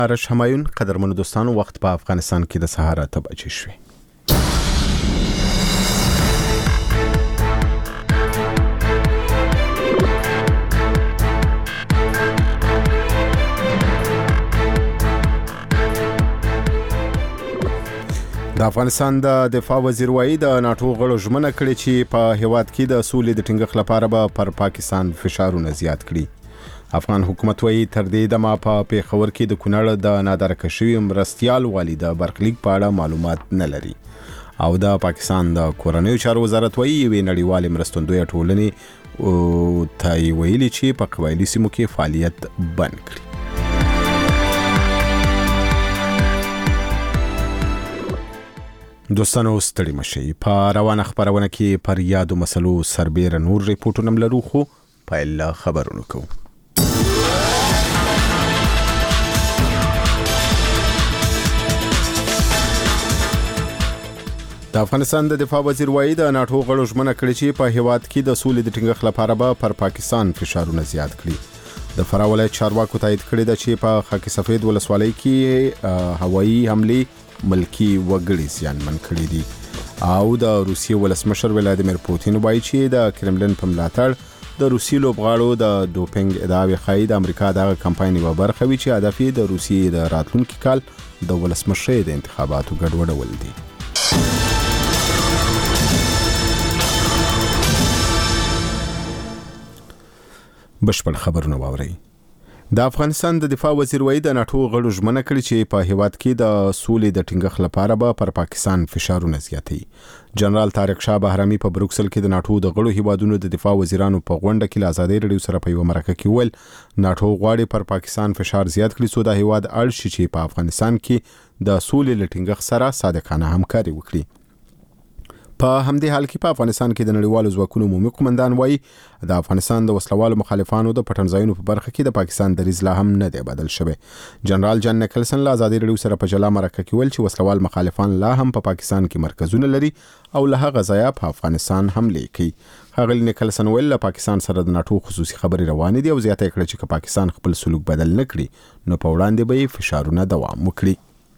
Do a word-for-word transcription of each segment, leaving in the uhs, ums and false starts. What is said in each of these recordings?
ارش همایون قدرمنو دوستانو وخت په افغانستان کې د سهار اته بجې شوې. د افغانستان د دفاع وزیر وایي د ناتو غړو ژمنه کړې چې په هیواد کې د سولې د ټینګښت لپاره به پر پاکستان فشارونه زیات کړي. افغان حکومت وایي تر دې دمه په پیښور کې د کونړ د نادرکه شوي مرستیال والي د برخلیک په اړه معلومات نه لري او د پاکستان د کورنیو چارو وزارت وایي یوې نړیوالې مرستندویه ټولنې او ته ویلي چې په قبایلي سیمو کې فعالیت بند کړي. دوستانو ستړي مشي په روانه خبرونه کې پر یادو مسلو سربېره نور ریپورتونه لرو خو پیل خبرونه کوو. د افغانستان د دفاع وزیر وایي د ناتو غړو ژمنه کړې چې په هیواد کې د سولې د ټینګښت لپاره به پر پاکستان فشارونه زیات کړي. د فراه ولایت چارواکو تایید کړی ده چې په خاک سفید ولسوالۍ کې هوایي حملې ملکی وګړي زیانمن کړي دي او د روسیې ولسمشر ولادیمیر پوتین وایي چې د کرملن په ملاتړ د روسي لوبغاړو د ډوپینګ ادعاوې ښایي د امریکا دغه کمپاین یوه برخه وي چې هدف یې د روسیې د راتلونکي کال د ولسمشرۍ د انتخاباتو ګډوډول دي. بشپړ خبرونه واورئ. د افغانستان د دفاع وزیر وایي د ناتو غړو ژمنه کړې چې په هیواد کې د سولې د ټینګښت لپاره به پر پاکستان فشارونه زیاتوي. جنرال طارق شاه بهرامي په بروکسل کې د ناتو د غړو هیوادونو د دفاع وزیرانو په غونډه کې له ازادۍ رادیو سره په یوه مرکه کې ویل ناتو غواړي پر پاکستان فشار زیات کړي څو د هیواد اړ شي چې په افغانستان کې د سولې له ټینګښت سره صادقانه همکاري وکړي. په همدې حال کې په افغانستان کې د نړیوالو ځواکونو عمومي قومندان وایي د افغانستان د وسلوالو مخالفانو د پټنځایونو په برخه کې د پاکستان دریځ لا هم نه دی بدل شوی. جنرال جان نیکلسن له ازادۍ رادیو سره په جلا مرکه کې ویل چې وسلوال مخالفان لا هم په پاکستان کې مرکزونه لري او له هغه ځایه په افغانستان حملې کوي. ښاغلي نیکلسن ویل له پاکستان سره د ناتو خصوصي خبرې روانې دي او زیاته کړه چې که پاکستان خپل سلوک بدل نه کړي نو په وړاندې به یې فشارونه دوام وکړي.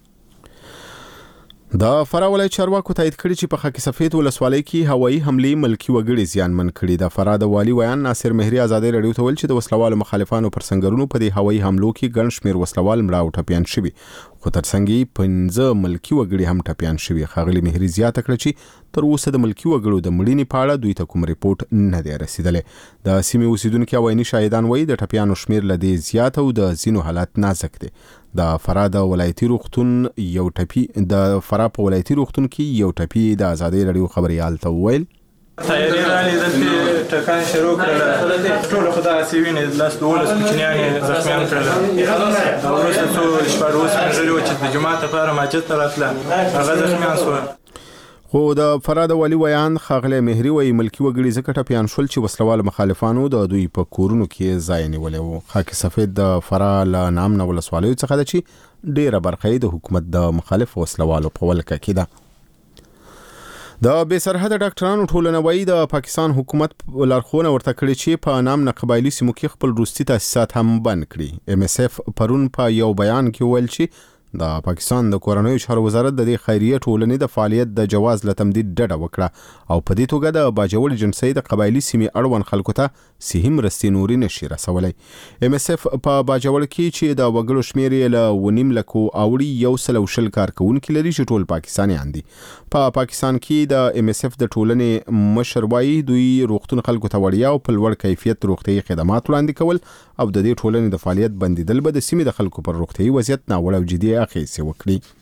د فراه ولایت چارواکو تایید کړي چې په خاک سفید ولسوالۍ کې هوایي حملې ملکی وګړي زیانمن کړي. د فراه د والي ویان ناصر مهري ازادۍ رادیو ته ویل چې د وسلوالو مخالفانو پر سنگرونو په دې هوایي حملو کې ګڼ شمېر وسلوال مړه او ټپیان شوي خو ترڅنګ یې پنځه ملکی وګړي هم ټپیان شوي. ښاغلي مهري زیاته کړه چې تر اوسه د ملکی وګړو د مړینې په اړه دوی ته کوم ریپورت نه دی رسیدلی. د سیمې اوسیدونکي او عیني شاهدان وایي د ټپیانو شمېر له دې زیات او د ځینو حالت نازک دی. د فراه د ولایتي روغتون یو ټپي د فراه په ولایتي روغتون کې یو ټپي د ازادۍ رادیو خبريال ته وویل تیاری رانی دلته ټکان شروع کړل ټول خدای سیوینه لاس دولس کوچنیان زخمیان کړل او وروسته څو شپږ اوس مجري و چې د جماعت لپاره مسجد ته راتلل هغه زخمیان شو. خو د فراه د والي ویان ښاغلی مهري وایي ملکی وګړي ځکه ټپیان شول چې وسلوال مخالفانو د دوی په کورونو کې ځای نیولی و. خاک سفید د فراه له نامنه ولسوالیو څخه ده چې ډیره برخه یې د حکومت د مخالف وسلوالو په ولکه کې ده. د بې سرحده ډاکټرانو ټولنه وایي د پاکستان حکومت لارښوونه ورته کړې چې په نامنه قبایلي سیمو کې خپل روستي تاسیسات هم بند کړي. ام اس اف پرون په یو بیان کې ویل چې د پاکستان د کورنیو چارو وزارت د دې خیریه ټولنې د فعالیت د جواز له تمدید ډډه وکړه او په دې توګه د باجوړ جنسۍ د قبایلي سیمې اړوند خلکو ته صحي مرستې نورې نشي رسولی. ام اس اف په باجوړ کې چې د وګړو شمېر یې له اوه نیم لکو اوړي یو سل او شل کارکوونکي لري چې ټول پاکستانیان دي. په پا پاکستان کې د ام اس اف د ټولنې مشر وایي دوی روغتون خلکو ته وړیا او په لوړ کیفیت روغتیایي خدمات وړاندې کول او د دې ټولنې د فعالیت بندیدل به د سیمې د خلکو پر روغتیایي وضعیت ناوړه او جدي اغېزې وکړي.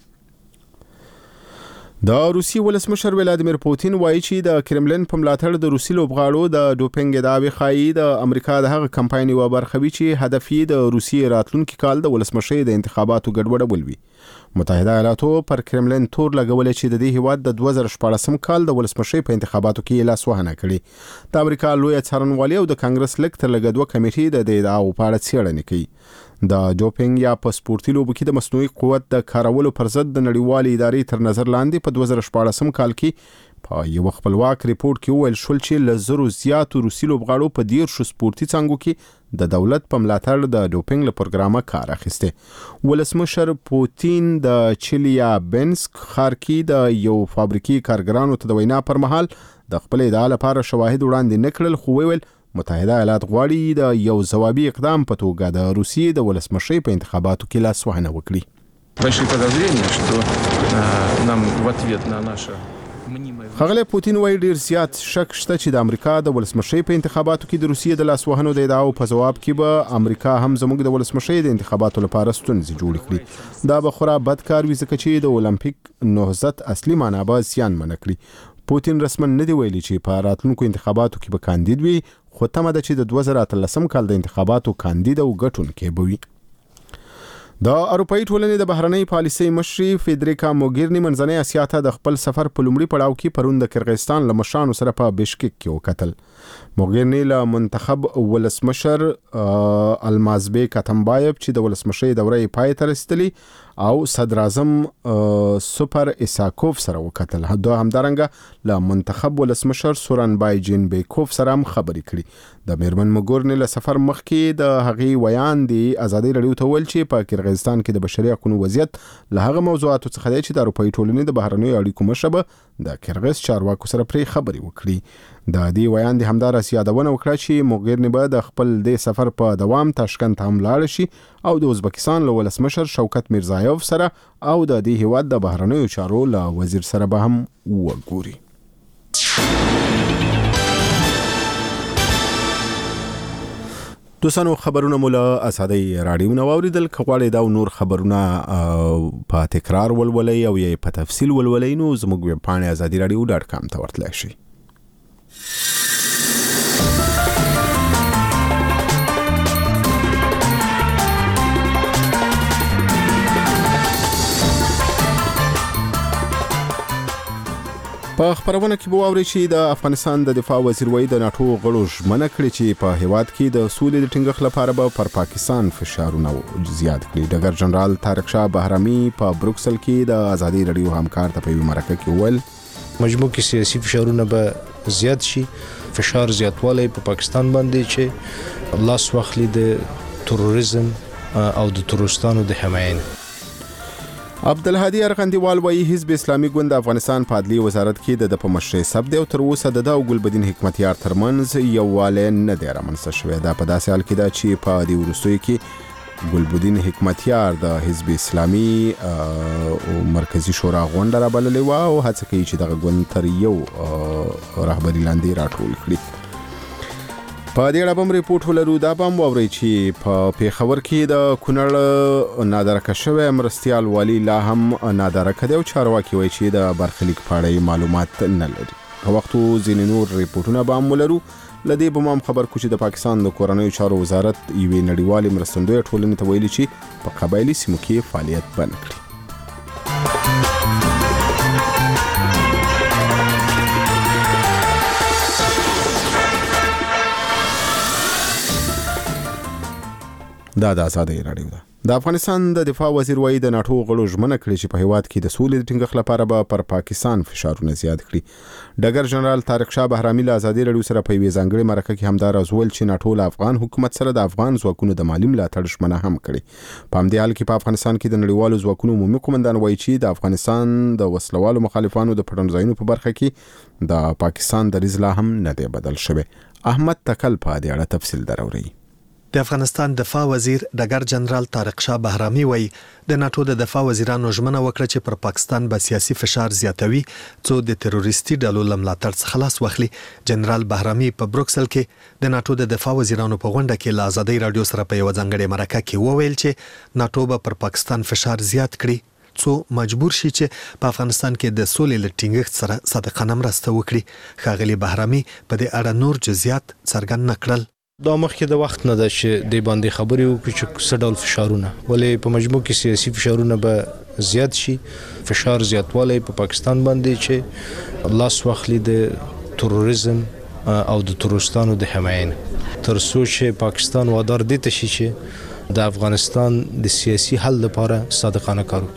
د روسي ولسمشر ولادیمیر پوتین وایي چې د کرملن په ملاتړ د روسي لوبغاړو د ډوپینګ ادعاوې ښایي د امریکا د هغه کمپاین یوه برخه وي چې هدف یې د روسیې راتلونکي کال د ولسمشرۍ د انتخاباتو ګډوډول وي. متحده ایالاتو پر کرملن تور لګولی چې د دې هیواد د دوه زره شپاړسم کال د ولسمشرۍ په انتخاباتو کې یې لاسوهنه کړې. د امریکا لویه څارنوالي او د کانګرس لږ تر لږه دوه کمیټې د دې ادعاو په اړه څېړنې کوي. د ډوپینګ یا په سپورتي لوبو کې د مصنوعي قوت د کارولو پر ضد د نړیوالې ادارې تر نظر لاندې په دوه زره شپاړسم کال کې په یو خپلواک ریپورت کې وویل شول چې له زرو زیاتو روسي لوبغاړو په دیرشو سپورتي څانګو کې د دولت په ملاتړ د ډوپینګ له پروګرامه کار اخیسته. ولسمشر پوتین د چلیابینسک ښار کې د یو فابریکي کارګرانو ته د وینا پر مهال د خپل ادعا لپاره شواهد وړاندې نه کړل، خو ویل متحده ایالات غواړي د یو ځوابي اقدام په توګه د روسیې د ولسمشرۍ په انتخاباتو کې لاسوهنه وکړي. ښاغلی پوتین وایي ډیر زیات شک شته چې د امریکا د ولسمشرۍ په انتخاباتو کې د روسیې د لاسوهنو د ادعاو په ځواب کې به امریکا هم زموږ د ولسمشرۍ د انتخاباتو لپاره ستونزې جوړې کړي. دا به خورا بد کار وي ځکه چې د اولمپیک نهضت اصلي معنا به زیانمنه کړي. پوتین رسما نه دی ویلي چې په راتلونکو انتخاباتو کې به کاندید وي، خو تمه ده چې د دوه زره اتلسم کال د انتخاباتو کاندید او ګټونکی به وي. د اروپایي ټولنې د بهرنۍ پالیسۍ مشري فیدریکا موګیرني منځنۍ اسیا ته د خپل سفر په لومړي پړاو کې پرون د کرغستان له مشرانو سره په بشکک کې وکتل. موګیرني له منتخب ولسمشر المازبیک اتمبایف چې د ولسمشرۍ دوره یې پای ته رسېدلې او صدر اعظم سوپر ایساکوف سره وکتل. دوی همدارنګه له منتخب ولسمشر سورنبای جینبیکوف سره هم خبرې کړي. د میرمن موګیرني له سفر مخکې د هغې ویان د ازادۍ راډیو ته ویل چې په کرغستان کې د بشري حقوقو وضعیت له هغه موضوعاتو څخه دی چې د اروپایي ټولنې د بهرنیو اړیکو مشر به د کرغز چارواکو سره پرې خبرې وکړي. د دې ویان د همدارس یادونه وکړه چې موګیرني به د خپل د سفر په دوام تاشکند هم لاړ شي او د ازبکستان له ولسمشر شوکت میرزایوف سره او د دې هیواد د بهرنیو چارو له وزیر سره به هم وګوري. دوستانو خبرونه مو له ازادۍ راډیو نه واوریدل. که غواړئ دا نور خبرونه په تکرار ولولئ او یې په تفصیل ولولئ نو زموږ ویب پاڼې ازادي راډیو ډاټ کام ته ورتلی شئ. په خبرونه کې به واورئ چې د افغانستان د دفاع وزیر وایي د ناټو غړو ژمنه کړې چې په هیواد کې د سولې د ټینګښت لپاره به پر پاکستان فشارونه زیات کړي. ډګر جنرال طارق شاه بهرامي په بروکسل کې د ازادي راډیو همکار ته په یوه مرکه کې وویل مجموع کې سیاسي فشارونه به زیات شي، فشار زیاتوالی په پاکستان باندې چې لاس واخلي د تروریزم او د تروریستانو د حمایت. عبدالهادي ارغندیوال وایي حزب اسلامي ګوند افغانستان په عدلي وزارت کې د په مشرۍ سب دی او تر اوسه د او ګلبدین حکمتیار ترمنځ یووالی نه دی رامنځته شوی. دا په داسې حال کې ده چې په دې وروستیو کې ګلبدین حکمتیار د حزب اسلامي مرکزی شورا غونډه رابللې وه او هڅه کوي چې دغه ګوند تر یو رهبري لاندې راټول کړي. په دې اړه هم ریپورټ ولرو. دا به هم واورئ چې په پیښور کې د کونړ نادرکه شوی مرستیال والي لا هم نادرکه دی او چارواکي وایي چې د برخلیک په اړه معلومات نه لري. په وختو ځینې نور ریپورټونه به هم ولرو. له دې به هم خبر کو چې د پاکستان د کورنیو چارو وزارت یوې نړیوالې مرستندویه ټولنې ته ویلي چې په قبایلي سیمو کې فعالیت بند کړي. دا د ازادۍ راډیو ده. د افغانستان د دفاع وزیر وایي د ناټو غړو ژمنه کړې چې په هیواد کې د سولې د ټینګښت لپاره به پر پاکستان فشارونه زیات کړي. ډګر جنرال طارق شاه بهرامي له ازادۍ راډیو سره په یوې ځانګړې مرکه کې همدا راز وویل چې ناټو له افغان حکومت سره د افغان ځواکونو د مالي ملاتړ ژمنه هم کړې. په همدې حال کې په افغانستان کې د نړیوالو ځواکونو عمومي قومندان وایي چې د افغانستان د وسلوالو مخالفانو د پټنځایونو په برخه کې د پاکستان دریځ لا هم نه دی بدل شوی. احمد تکل په دې اړه تفصیل دراوړي. د افغانستان دفاع وزیر ډګر جنرال طارق شاه بهرامي وایي د ناټو د دفاع وزیرانو ژمنه وکړه چې پر پاکستان به سیاسي فشار زیاتوي څو د تروریستي ډلو له ملاتړ څخه خلاص واخلي. جنرال بهرامي په بروکسل کې د ناټو د دفاع وزیرانو په غونډه کې له ازادۍ راډیو سره په یوه ځانګړې مرکه کې وویل چې ناټو به پر پاکستان فشار زیات کړي څو مجبور شي چې په افغانستان کې د سولې له ټینګښت سره صادقانه مرسته وکړي. ښاغلي بهرامي په دې اړه نور جزئیات څرګند نه کړل. دا مخکې د وخت نه ده چې د باندې خبرې وکړي چې څه ډول فشارونه، ولې په مجموع کې سیاسي فشارونه به زیات شي، فشار زیاتوالی په پاکستان باندې چې لاس واخلي د تروریزم او د تروریستانو د حمایت، تر څو چې پاکستان وادار دي ته شي چې د افغانستان د سیاسي حل لپاره صادقانه کار وکړي.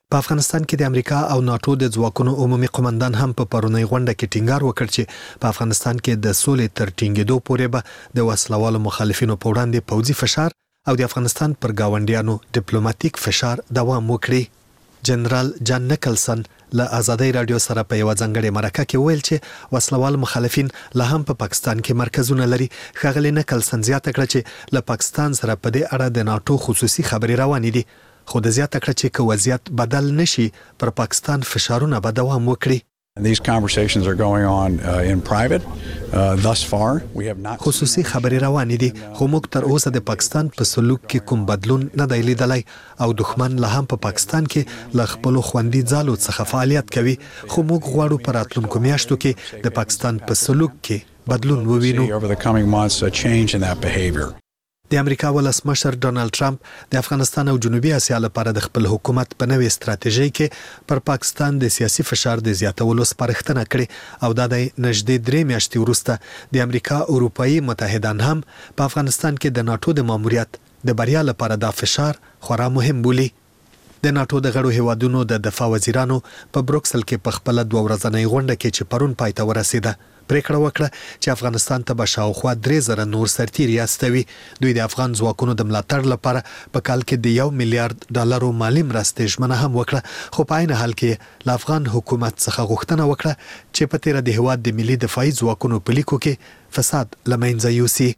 په افغانستان کې د امریکا او ناتو د ځواکونو عمومي قومندان هم په پرونی غونډه کې ټینګار وکړ چې په افغانستان کې د سولې تر ټینګېدو پورې به د وسلوالو مخالفینو په وړاندې پوځي فشار او د افغانستان پر گاونډیانو ډیپلوماټیک فشار دوام وکړي. جنرال جان نکلسن له آزادۍ رادیو سره په یو ځنګړې مرکه کې ویل چې وسلوال مخالفین لا هم په پاکستان کې مرکزونه لري. ښاغلی نکلسن زیاته کړه چې له پاکستان سره په دې اړه د ناتو خصوصي خبرې روانې دي، خو د زیاته کړه چې که وضعیت بدل نشي پر پاکستان فشارونه به دوام وکړي. These conversations are going on uh, in private. Uh, thus far, we have not. خصوصي خبرې روانې دي، خو موږ تر اوسه د پاکستان په سلوک کې کوم بدلون نه دی لیدلی او دښمن لا هم په پاکستان کې له خپلو خوندي ځالو څخه فعالیت کوي، خو موږ غواړو په راتلونکو میاشتو کې د پاکستان په سلوک کې بدلون ووینو. Over the coming months, a change in that behavior. د امریکا ولسمشر ډونالد ټرمپ د افغانستان او جنوبي اسیا لپاره د خپل حکومت په نوې ستراتیژۍ کې پر پاکستان د سیاسي فشار د زیاتولو سپارښتنه کړې او دا د نږدې درې میاشتې وروسته د امریکا اروپایي متحدان هم په افغانستان کې د ناتو د ماموریت د بریا لپاره دا فشار خورا مهم بولي. د ناتو د غړو هیوادونو د دفاع وزیرانو په بروکسل کې په خپل دوه ورځنۍ غونډه کې چې پرون پای ته ورسېده پریکړه وکړه چې افغانستان ته به شاوخوا درې زره نور سرتیري استوي. دوی د افغان ځواکونو د ملاتړ لپاره په کال کې د یو میلیارډ ډالرو مالي مرستې ژمنه هم وکړه، خو په عین حال کې له افغان حکومت څخه غوښتنه وکړه چې په تیره د هیواد د ملي دفاعي ځواکونو په لیکو کې فساد له منځه یوسي.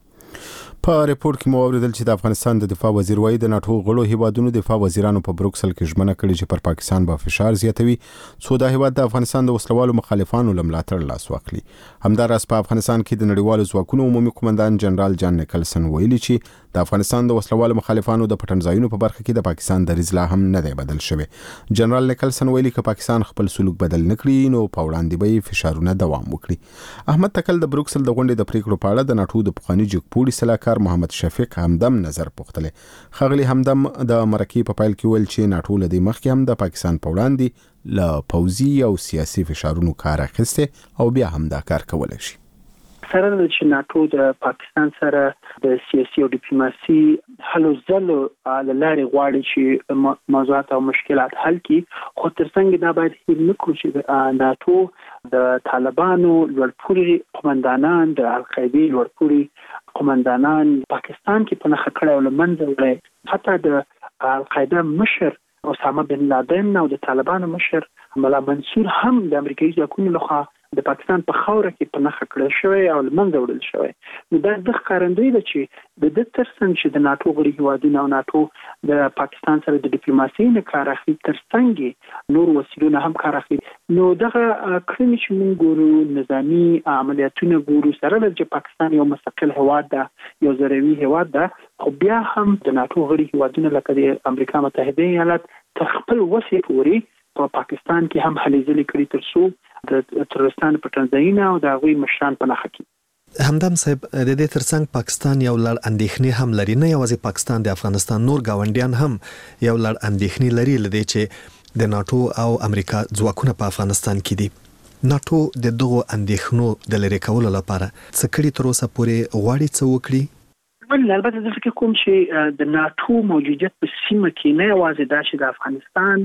په ریپورت کې مو اوریدل چې د افغانستان د دفاع وزیر وايي د ناتو غړو هیوادونو دفاع وزیرانو په بروکسل کې ژمنه کړې چې پر پاکستان به فشار زیاتوي څو د هیواد د افغانستان د وسلوالو مخالفانو لملاتړ لاس واخلي. همداراز په افغانستان کې د نړیوالو ځواکونو عمومي قومندان جنرال جان نکلسن ویلي چې د افغانستان د وسلوالو مخالفانو د پټنځایونو په برخه کې د پاکستان دریځ لا هم نه دی بدل شوی. جنرال نکلسن ویلي چې پاکستان خپل سلوک بدل نکړي نو په وړاندې به فشارونه دوام وکړي. احمد تکل د بروکسل د غونډې د پریکړو په اړه د ناتو د پخواني جګپوړي سلاکار محمد شفیق همدم نظر پوښتلی. خغلی همدم د مرکې په پایل کې ویل چې ناتو له دې مخکې هم د پاکستان په وړاندې له پوځي او سیاسي فشارونو کار اخیسته او بیا هم دا کار کولی شي. سره د چې ناتو د پاکستان سره د سیاسي او ډیپلوماسي هلو ځلو له لارې غواړي چې موضوعات او مشکلات حل کړي، خو ترڅنګ دا باید هېر نه کړو چې ناتو د طالبانو لوړپوړي قومندانان د القاعدې لوړپوړي قومندانان پاکستان کې په نښه کړی او له منځه وړی. حتی د القاعده مشر اسامه بن لادن او د طالبانو مشر ملا منصور هم د امریکایي ځواکونو لخوا د پاکستان په خاوره کې په نښه کړل شوی او له منځه وړل شوی. نو دا د ښکارندوی ده چې د دې ترڅنګ چې د ناتو غړي هیوادونه او ناتو د پاکستان سره د ډیپلوماسي نه کار اخلي ترڅنګ نور وسیلونه هم کار اخلي. نو دغه کړنې چې موږ ګورو نظامی عملیاتونه ګورو سره چې پاکستان یو مستقل هیواد ده، یو زروي هیواد ده، خو بیا هم د ناتو غړي هیوادونه لکه د امریکا متحده ایالات تر خپل وسې پورې په پاکستان کې هم هلې ځلې کړي ترڅو د ترورستانو پټنځایونه او د هغوی مشران په نښه کړي. همدم صاحب د دې ترڅنګ پاکستان یو لړ اندېښنې هم لري، نه یوازې پاکستان د افغانستان نور گاونډیان هم یو لړ اندېښنې لري لدې چې د ناتو او امریکا ځواکونه په افغانستان کې دي. ناتو د دغو اندېښنو د لرې کولو لپاره څه کړي تر اوسه پورې غواړي څه وکړي؟ ول البته زه فکر کوم چې د ناتو موجودیت په سیمه کې نه یوازې دا چې د افغانستان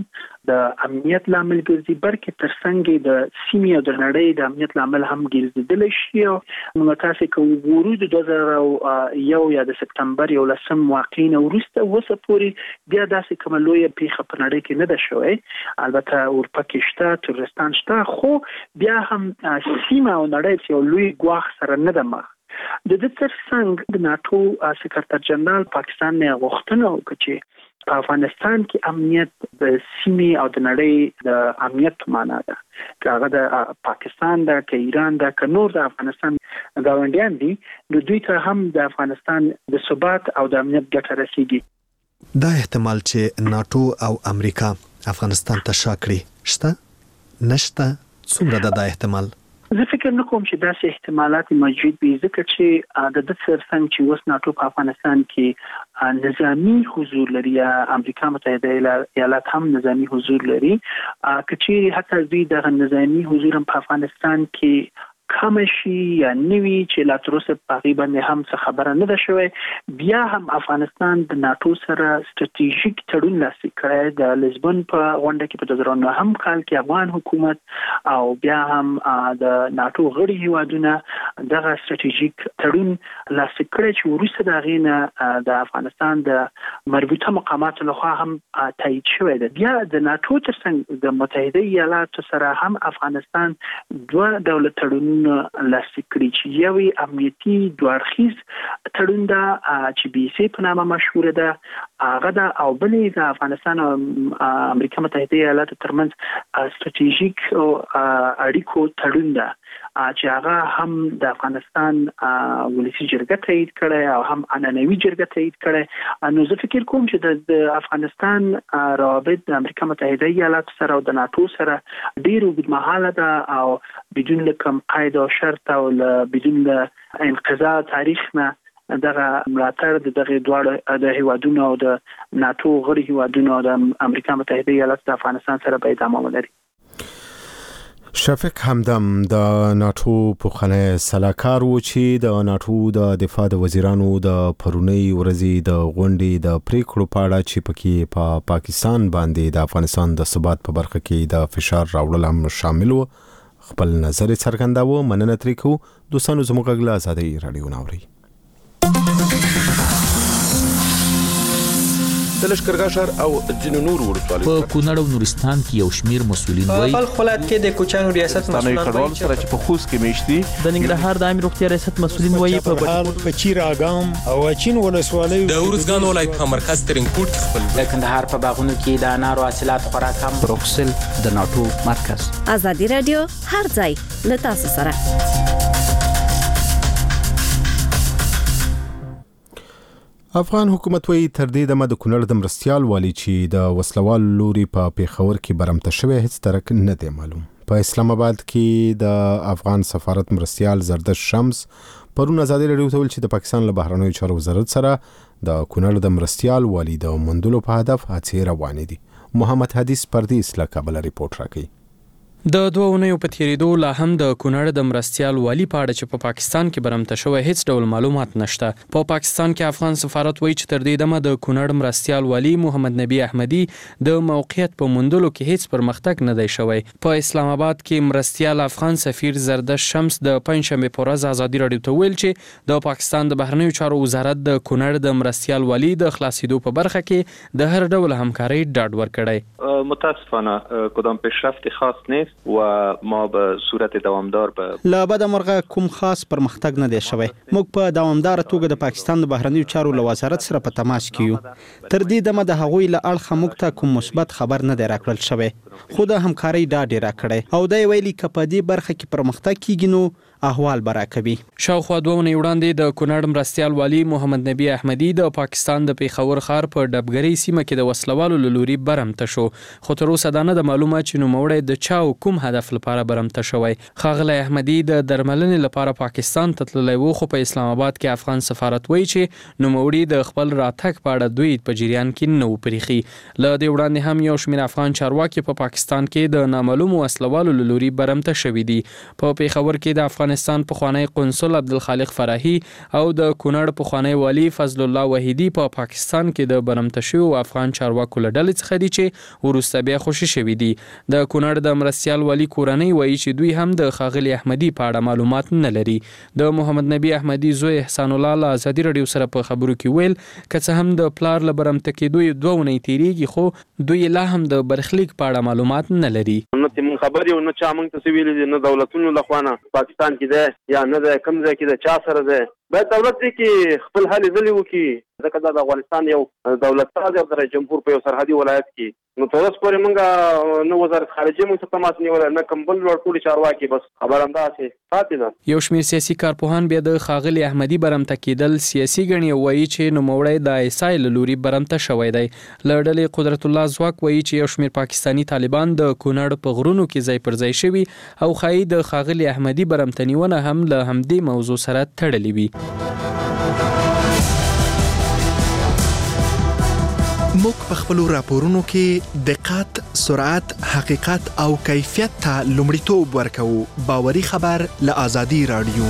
د امنیت لامل ګرځي بلکې ترڅنګ د سیمې او د نړۍ د امنیت لامل هم ګرځیدلی شي. نو تاسو که وګورئ د دوه زره یو یا د سپتمبر یو لسم واقعې نه وروسته اوسه پورې بیا داسې کومه لویه پیښه په نړۍ کې نه ده شوې. البته اروپا کې شته، ترورستان شته، خو بیا هم سیمه او نړۍ یو لوی ګواښ سره نه ده مخ. د دې ترڅنګ د ناتو سکرټر جنرال پاکستان نه غوښتنه وکړه چې په افغانستان کې امنیت د سیمې او د نړۍ د امنیت په معنا ده، که هغه د پاکستان ده، که ایران ده، که نور د افغانستان ګاونډیان دي، نو دوی ته هم د افغانستان د ثبات او د امنیت ګټه رسیږي. دا احتمال چې ناتو او امریکا افغانستان ته شا کړي شته نشته؟ څومره ده دا احتمال؟ زه فکر نه کوم چې داسې احتمالات موجود وي، ځکه چې د دې ترڅنګ چې اوس ناتو په افغانستان کې نظامی حضور لري، یا امریکا متحده ایالات هم نظامی حضور لري، که چیرې حتی دوی دغه نظامی حضور هم په افغانستان کې کم شي یا نوي چې لا تر اوسه په هغې باندې هم څه خبره نه ده شوې. بیا هم افغانستان د ناتو سره ستراتیژیک تړون لاسلیک کړی د لیزبون په غونډه کې په دوه زره نهم کال کې افغان حکومت او بیا هم د ناتو غړي هیوادونه دغه ستراتیژیک تړون لاسلیک کړی چې وروسته د هغې نه د افغانستان د مربوطه مقاماتو لخوا هم تایید شوی ده. بیا د ناتو ترڅنګ د متحده ایالاتو سره هم افغانستان دوه ډوله تړونونه لاسلیک کړي چې یو یې امنیتي دوه اړخیز تړون ده چې بي سي په نامه مشهوره ده هغه ده، او بل یې د افغانستان او امریکا متحده ایالاتو ترمنځ ستراتیژیک اړیکو تړون ده چې هغه هم د افغانستان ولسي جرګه تایید کړی او هم عنعنوي جرګه تایید کړی. نو زه فکر کوم چې د افغانستان روابط د امریکا متحده ایالاتو سره او د ناتو سره ډېر اوږدمهاله ده او بدون له کوم قید او شرط او بدون له انقضاء تاریخ نه دغه ملاتړ د دغه دواړو د هیوادونو او د ناتو غړي هیوادونو او د امریکا متحده ایالاتو د افغانستان سره به ادامه ولري. شفیق همدم د ناتو پخوانی سلاکار و چې د ناتو د دفاع د وزیرانو د پرونی ورځې د غونډې د پریکړو په اړه چې پکې په پا پاکستان باندې د افغانستان د ثبات په برخه کې د فشار راوړل هم شامل و خپل نظر څرګنداوه. مننه ترې کوو. دوستانو زموږ غږ له آزادۍ راډیو ناوري. د لښکرګاه ښار او ځینو نورو ولسوالیو په کونړ او نورستان کې یو شمیر مسؤلین وایي په خپل ولایت کې د کوچانو ریاست مسؤلین وایي چې په خوست کې میشتي د ننګرهار د عامه روغتیا ریاست مسؤلین وایي په بهار په چیراګام او اچین ولسوالیو د ورزګان ولایت په مرکز ترینکوټ کې خپل د کندهار په باغونو کې د انارو حاصلات خورا کم. بروکسل د ناتو مرکز. آزادي رادیو هر ځای له تاسو سره. افغان حکومت وی تر دې دمه د کونړ د مرستیال والی چې د وسلوال لوري په پیښور کې برمته شوی هیڅ ترک نه دی معلوم. په اسلام آباد کې د افغان سفارت مرستیال زردش شمس پرون آزادي رادیو ته ویل چې د پاکستان له بهرنیو چارو وزارت سره د کونړ د مرستیال والی د موندلو په هدف هڅې روانې دي. محمد حدیث پردیس له کابل ریپورت راکوي. د دوه اونیو په تیریدو لا هم د کونړ د مرستیال والی په اړه چې په پاکستان کې برمته شوی هیڅ ډول معلومات نشته. په پاکستان کې افغان سفارت وایي چې تر دې دمه د کونړ مرستیال والی محمد نبی احمدي د موقعیت په موندلو کې هیڅ پرمختګ نه دی شوی. په اسلام آباد کې مرستیال افغان سفیر زردش شمس د پنځشنبه په ورځ آزادي رادیو ته ویل چې د پاکستان د بهرنیو چارو وزارت د کونړ د مرستیال والی د خلاصېدو په برخه کې د هر ډول همکارۍ ډاډ ورکړی. متاسفانه کدام پیشرفت خاص نیست و ما به صورت دوامدار به لا بد مرغه کوم خاص پرمختګ نه دی شوی. موږ په دوامدار توګه د پاکستان د بهرنیو چارو له وزارت سره په تماس کې یو. تر دې دمه د هغوی له اړخه موږ ته کوم مثبت خبر نه دی راکړل شوی، خو د همکارۍ ډاډ یې راکړی او دی ویلي که په دې برخه کې پرمختګ کیږي نو احوال براکوي. شاوخوا دوه ونې وړاندې د کونړ مرستیال والی محمد نبی احمدي د پاکستان د پیښور ښار په ډبګرۍ سیمه کې د وسلوالو له لوري برمته شو، خو تر اوسه دا نه د معلومه چې نوموړی د چا او کوم هدف لپاره برمته شوی. ښاغلی احمدي د درملنې لپاره پاکستان ته تللی و، خو په اسلام آباد کې افغان سفارت وایي چې نوموړي د خپل راتګ په اړه دوی په جریان کې نه و پریښي. له دې وړاندې هم یو شمېر افغان چارواکي په پاکستان کې د نامعلومو وسلوالو له لوري برمته شوي دي. په پیښور کې د افغانستان پخوانی قونسل عبدالخالق فرحي او د کونړ پخوانی والی فضل الله وحیدي په پا پاکستان کې د برمته شویو افغان چارواکو له ډلې څخه دي چې وروسته بیا خوشي شوي دي. د کونړ د مرستیال والی کورنۍ وایي چې دوی هم د ښاغلي احمدي په اړه معلومات نه لري. د محمد نبی احمدي زوی احسان الله له آزادي رادیو سره په خبرو کې ویل که څه هم د پلار له برمته کېدو یې دوه اونۍ تېرېږي، خو دوی لا هم د برخلیک په اړه معلومات نه لري. نه تمون خبر یو نه چا موږ ته ویلي دي، نه دولتونو لخوا نه پاکستان کې ده یا نه ده کوم ځای کې ده چا سره ده. باید دولت دې کې خپل حل ځلې وکړي، ځکه دا د افغانستان یو دولت دی او د رئیس جمهور په یو سرحدي ولایت کې. نو تر اوسه پورې موږ نه وزارت خارجه موږ ته تماس نیولی، نه کوم بل لوړ ټولې چارواکي، بس خبر همداسې پاتې ده. یو شمېر سیاسي کارپوهان بیا د ښاغلي احمدي برمته کېدل سیاسي ګڼي او وایي چې نوموړی د ایسای له لوري برمته شوی دی. له ډلې قدرت الله ځواک وایي چې یو شمېر پاکستاني طالبان د کونړ په غرونو کې ځای پر ځای شوي او ښایي د ښاغلي احمدي برمته نیونه هم له همدې موضوع سره تړلې وي. موږ په خپلو راپورونو کې دقت، سرعت، حقیقت او کیفیت ته لومړیتوب ورکوو. باوري خبر له آزادي رادیو.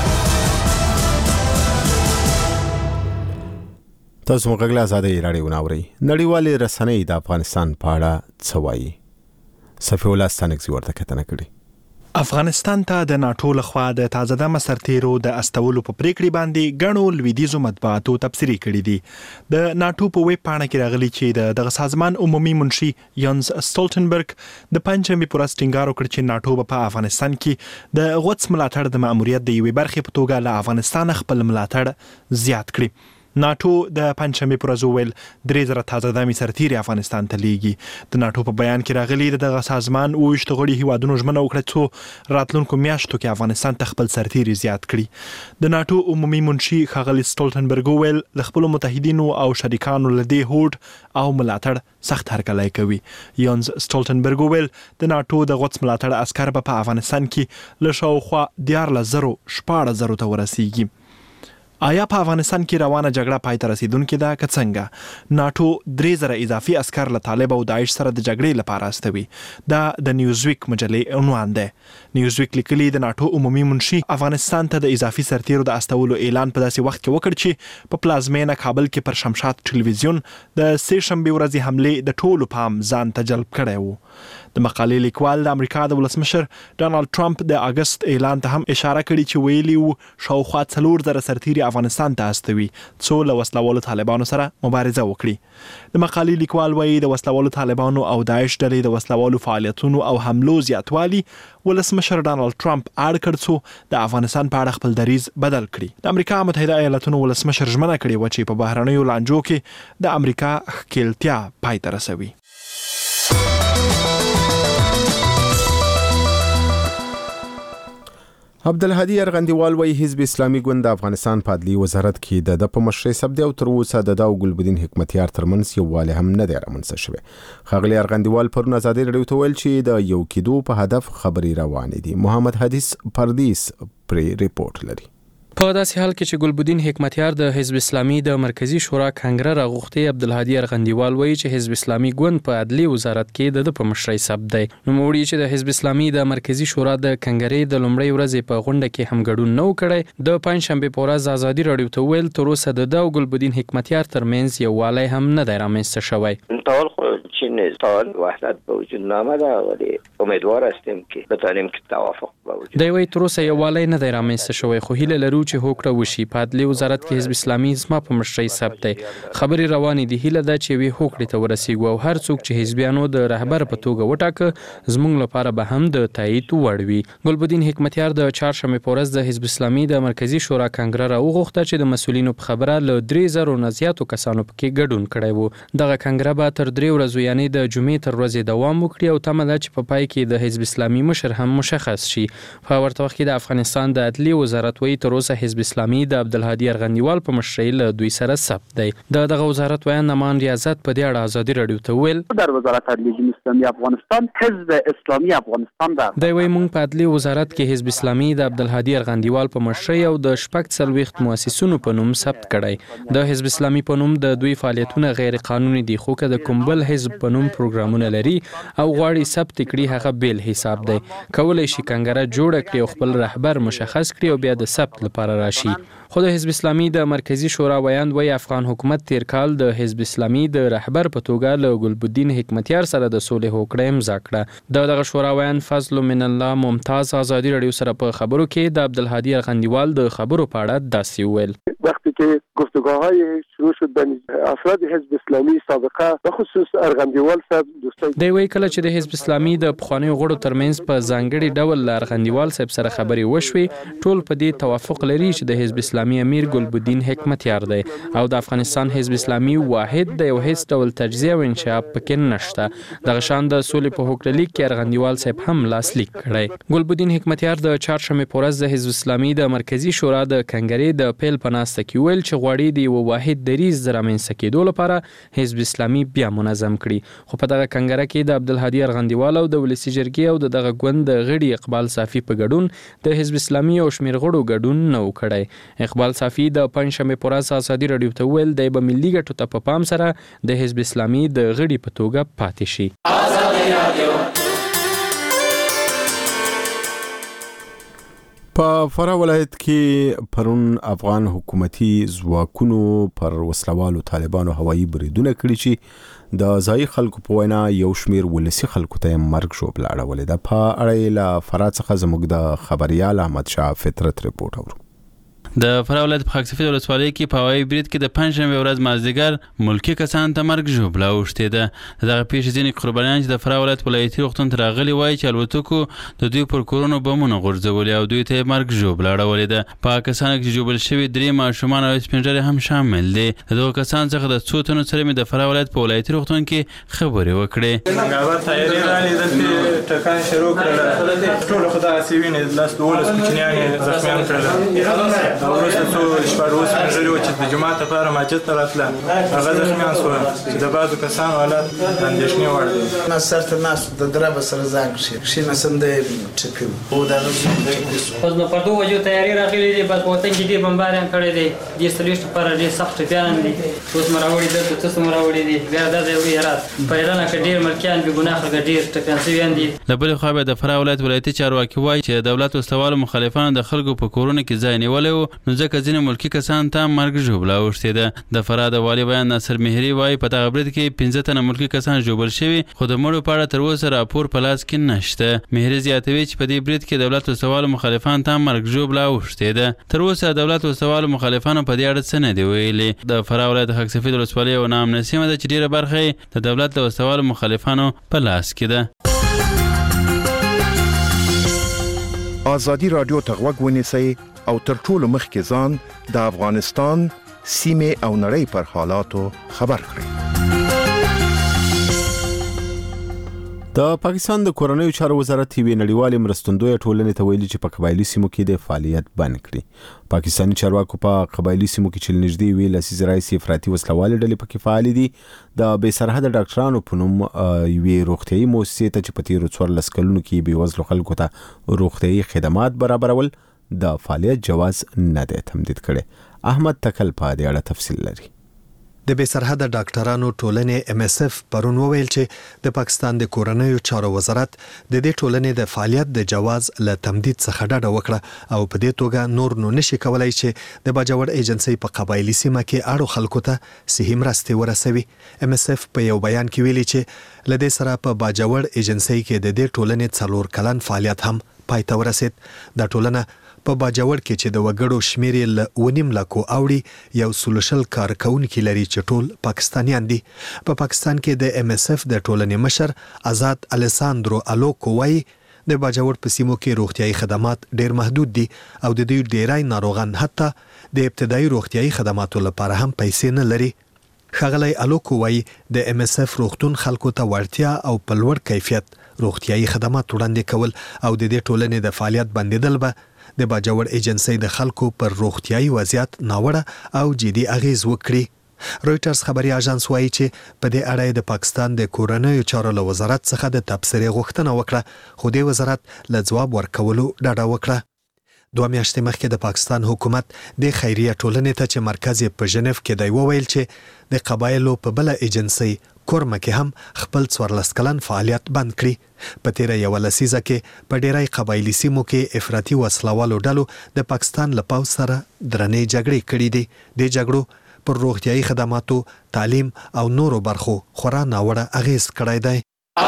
تاسو موږ له آزادي رادیو ناوړي. نړیوالې رسنۍ د افغانستان په اړه څه وایي؟ صفي الله ستانکزي ورته کتنه کړې. افغانستان ته د ناټو لخوا د تازه دمه سرتیرو د استولو په پریکړې باندې ګڼو لویدیزو مطبوعاتو تبصرې کړې دي. د ناټو په ویب پاڼه کې راغلي چې د دغه سازمان عمومي منشي یانز سټولټنبرګ د پنځمې پر ټینګار وکړ چې ناټو په افغانستان کې د غوڅ ملاتړ د ماموریت د یوې برخې په توګه له افغانستان خپل ملاتړ زیات کړي. ناټو د پنځمې پر ورځ ویل درې زره تازه دمې سرتیري افغانستان ته لیږي. د ناټو په بیان کې راغلي د دغه سازمان اوویشت غړي هیوادونو ژمنه وکړه څو راتلونکو میاشتو کې افغانستان ته خپل سرتیري زیات کړي. د ناټو عمومي منشي ښاغلي سټولټنبرګ ویل د خپلو متحدینو او شریکانو له دې هوډ او ملاتړ سخت هرکلی کوي. یانز سټولټنبرګ ویل د ناټو د غوڅ ملاتړ عسکر به په افغانستان کې له شاوخوا دیارلس زرو شپاړس زرو ته ورسیږي. آیا په افغانستان کې روانه جګړه پای ته رسیدونکې ده که څنګه؟ ناټو درې زره اضافي عسکر له طالب او داعش سره د جګړې لپاره استوي. دا د نیوزویک مجلې عنوان دی. نیوزویک لیکلي د ناټو عمومي منشي افغانستان ته د اضافي سرتیرو د استولو اعلان په داسې وخت کې وکړ چې په پلازمینه کابل کې پر شمشاد ټلویزیون د سې شنبې ورځې حملې د ټولو پام ځان ته جلب کړی و. د مقالې لیکوال د امریکا د ولسمشر ډانلډ ټرمپ د اگست اعلان ته هم اشاره کړې چې ویلي وو شاوخوا څلور زره سرتیري افغانستان ته استوي څو له وسلوالو طالبانو سره مبارزه وکړي. د مقالې لیکوال وایي د وسلوالو طالبانو او داعش ډلې د وسلوالو فعالیتونو او حملو زیاتوالي ولسمشر ډانلډ ټرمپ اړ کړ څو د افغانستان په اړه خپل دریځ بدل کړي. د امریکا متحده ایالاتونو ولسمشر ژمنه کړې و چې په بهرنیو لانجو کې د امریکا ښکیلتیا پای ته رسوي. عبدالهادي ارغندیوال وایي حزب اسلامي ګوند د افغانستان په عدلي وزارت کې د د په مشرۍ ثبت دی او تر اوسه د د ګلبدین حکمتیار ترمنځ یووالی هم نه دی رامنځته شوی. ښاغلي ارغندیوال پرون ازادي راډیو ته ویل چې د یو کېدو په هدف خبرې روانې دي. محمد حدیث پردیس پرې ریپورت لري. په داسې حال کې چې ګلبدین حکمتیار د حزب اسلامي د مرکزی شورا کنګره راغوښتي، عبدالهادي ارغندیوال وایي چې حزب اسلامي ګوند په عدلي وزارت کې د په مشرۍ ثبت دی. نوموړي چې د حزب اسلامي د مرکزی شورا د کنګرې د لومړۍ ورځې په غونډه کې هم ګډون نه وکړی، د پنځشنبې په ورځ ازادي راډیو ته ویل تر اوسه د ده او ګلبدین حکمتیار ترمنځ یووالی هم نه دی رامنځته شوی. ټول خو چین ټول وحدت به وجود نامه ده، ولی امیدوار هستیم که بتوانیم که توافق به وجود. دی وایي تر اوسه یووالی نه دی رامنځته شوی، خو هیله لرو چې هوکړه وشي. په عدلي وزارت کې حزب اسلامي زما په مشرۍ ثبت دی. خبرې روانې دي، هیله ده چې وی هوکړې ته ورسیږو او هر څوک چې حزبیانو د رهبر په توګه وټاکه زموږ لپاره به هم د تایید وړ وي. ګلبدین حکمتیار د چهارشنبې په ورځ د حزب اسلامي د مرکزی شورا کنګره راوغوښته چې د مسؤلینو په خبره له درې زرو نه زیاتو کسانو پکې ګډون کړی و. دغه کنګره به تر درې ورځو یعنې د جمعې تر ورځې دوام وکړي او تمه ده چې په پای کې د حزب اسلامي مشر هم مشخص شي. په ورته وخت کې د افغانستان د عدلي وزارت وایي تر اوسه حزب اسلامي د عبدالهادي ارغندیوال په مشرۍ له دوی سره ثبت دی. د دغه وزارت ویان نمان ریاضت په دې اړه ازادي راډیو ته ویل در وزارت عدلیه اسلامی افغانستان حزب اسلامی افغانستان ده. دی وایي موږ په عدلي وزارت کې حزب اسلامي د عبدالهادي ارغندیوال په مشرۍ او د شپږ څلوېښت مؤسسونو په نوم ثبت کړی. د حزب اسلامي په نوم د دوی فعالیتونه غیر قانوني دي، خو که د کوم بل حزب په نوم پروګرامونه لري او غواړي ثبت کړي هغه بیل حساب دی. کولی شي کنګره جوړه کړي او خپل رهبر مشخص کړي او بیا د ثبت لپاره راشي. خو د حزب اسلامي د مرکزی شورا ویاند وایي افغان حکومت تیر کال د حزب اسلامي د رهبر په توګه له ګلبدین حکمتیار سره د صلح هوکړه امضا کړه. د دغه شورا ویاند فضل من الله ممتاز ازادي راډیو سره په خبرو کې د عبدالهادي ارغندیوال د خبرو په اړه داسې ویل. وقتی که گفتگوهای شروع شد بین افراد حزب اسلامی سابقه به خصوص ارغندیوال صاحب دوستای دی وایي کله چې د حزب اسلامي د پخوانیو غړو ترمنځ په ځانګړي ډول له ارغندیوال صاحب سره خبرې وشوې، ټول په دې توافق لري چې د حزب اسلامي امیر ګلبدین حکمتیار دی او د افغانستان حزب اسلامي واحد دی او هیڅ ډول تجزیه او انشعاب پکې نشته. دغه شان د سولې په هوکړه لیک کې ارغندیوال صاحب هم لاسلیک کړی. ګلبدین حکمتیار د چهارشنبې په ورځ د حزب اسلامي د مرکزی شورا د کنګرې د پیل په ناسته کې ویل چې غواړي د یو واحد دریز د رامنځته کېدو لپاره حزب اسلامي بیا منظم کړي. خو په دغه کنګره کې د عبدالهادي ارغندیوال او د ولسي جرګې او د دغه ګوند د غړي اقبال صافي په ګډون د حزب اسلامي او شمېر غړو ګډون نه و کړی. اقبال صافي د پنجشنبې په ورځ ازادي راډیو ته وویل دی به ملي ګټو ته په پام سره د حزب اسلامي د غړي په توګه پاتې شي. په فراه ولایت کې پرون افغان حکومتي ځواکونو پر وسلوالو طالبانو هوایي بریدونه کړي چې د ځایي خلکو په وینا یو شمېر ولسي خلکو ته یې مرګ ژوبله اړولې ده. په اړه یې له فراه څخه زموږ د خبریال احمد شاه فطرت رپورټ اورو. د فراه ولایت په خاک سفید ولسوالۍ کې په هوایي برید کې د پنجشنبې ورځ مازدیګر ملکي کسانو ته مرګ ژوبله اوښتې ده. د دغه پیښې ځینې قربانیان چې د فراه ولایت ولایتي روغتون ته راغلي وایي چې الوتکو د دوی پر کورونو بمونه غورځولي او دوی ته یې مرګ ژوبله اړولې ده. په هغه کسانو کې چې ژوبل شوي درې ماشومان او سپین ږیري هم شامل دي. د دغو کسانو څخه د څو تنو سره مې د فراه ولایت په ولایتي روغتون کې خبرې وکړې. هغه تیارې رالې دلته ټکان شروع کړل. ټول خدای هسې وینې لاس دولس کوچنیان یې زخمیان کړل. او وروسته څو شپږ اوس ژړي وو چې د جومات لپاره مسجد ته راتله هغه زخمیان شول چې د بعضو کسانو حالت اندېښنې وړ دی. ما سر ته ناست د دربه سره زنګ کښې کښېناستم دی ټپي و او د هغه ټپي شو. اوس نو پر دغو وجو تیاري راغلي دي. بس په وطن کې ډېر بمباریان کړی دی. دې څلوېښت لپاره ډېر سخت ټپیان دي. اوس مو راوړي دلته څه څه مو راوړي دي. بیا دا ځای وړي هرات په ایرانه کې ډېر ملکیان بې ګناه خلک ډېر ټپیان شویان دي. له بلې خوا بیا د فراه ولایت ولایتي چارواکي وایي چې د دولت وسلوالو مخالفانو د خلکو په کورونو کې ځای نیولی و نو ځکه ځینې ملکي کسان ته مرګ ژوبله اوښتې ده. د فراه د والي بیان ناصر مهري وایي په دغه برید کې پنځه تنه ملکي کسان ژوبل شوي خو د مړو په اړه تر اوسه راپور په لاس کې نشته. مهري زیاتوي چې په دې برید کې دولت وسلوالو مخالفانو ته مرګ ژوبله اوښتې ده. تر اوسه دولت وسلوالو مخالفانو په دې اړه څه نه دي ویلي. د فراه ولایت خاک سفید ولسوالۍ یوه ناامنه سیمه ده چې ډېره برخه یې د دولت د وسلوالو مخالفانو په لاس کې ده. ازادي راډیو ته غوږ ونیسئ او تر ټولو مخکې ځان د افغانستان سیمې او نړۍ پر حالاتو خبر کړئ. د پاکستان د کورنیو چارو وزارت یوې نړیوالې مرستندویه ټولنې ته ویلي چې په قبایلي سیمو کې د فعالیت بند کړي. پاکستاني چارواکو په قبایلي سیمو کې چې نږدې یوې لسیزې راهیسې افراطي وسلوالې ډلې پکې فعالې دي. د بې سرحده ډاکټرانو په نوم یوې روغتیایي مؤسسې ته چې په تېرو څوارلس کلونو کې بېوزلو خلکو ته روغتیایي خدمات برابرول د فعالیت جواز نه دی تمدید کړی. احمد تکل په دې اړه تفصیل لري. د بې سرحده ډاکټرانو ټولنې ایم اس اف پرون وویل چې د پاکستان د کورنیو چارو وزارت د دې ټولنې د فعالیت د جواز له تمدید څخه ډډه وکړه او په دې توګه نور نو نشي کولای چې د باجوړ ایجنسی په قبایلی سیمه کې اړو خلکو ته صحیح مرستې ورسوي. ایم اس اف په یو بیان کې ویلي چې لدې سره په باجوړ ایجنسی کې د دې ټولنې څلور کلن فعالیت هم پای ته ورسید. دا ټولنه په باجوړ کې چې د وګړو شمیر یې له ونیم لکو اوړي یو سلوشل کارکونکي لري چې ټول پاکستانیان دي. په پاکستان کې د ایم اس اف د ټولنې مشر آزاد الیساندرو الوکو وایي د باجوړ په سیمو کې روغتیایي خدمات ډېر محدود دي او د دوی ډېری ناروغان حتی د ابتدایي روغتیایي خدماتو لپاره هم پیسې نه لري. ښاغلی الوکو وایي د ایم اس اف روغتون خلکو ته وړتیا او په لوړ کیفیت روغتیایي خدمات وړاندې کول او د دې ټولنې د فعالیت بندیدل به د باجوړ ایجنسی د خلکو پر روغتیایي وضعیت ناوړه او جدي اغیز وکړي. رویټرز خبري اژانس وایي چې په دې اړه د پاکستان د کورنیو چارو له وزارت څخه د تبصرې غوښتنه وکړه خو د وزارت له ځواب ورکولو ډډه وکړه. دوه میاشتې مخکې د پاکستان حکومت د خیریه ټولنې ته چې مرکز یې په ژنیف کې دی وویل چې د قبایلو په بله ایجنسی کورمه کې هم خپل څوارلس کلن فعالیت بند کړي. په تیره یوه لسیزه کې په ډیری قبایلي سیمو کې افراطي وسلوالو ډلو د پاکستان له پوځ سره درنې جګړې کړې دي. د جګړو پر روغتیایي خدماتو، تعلیم او نورو برخو خورا ناوړه اغیز کړی دی.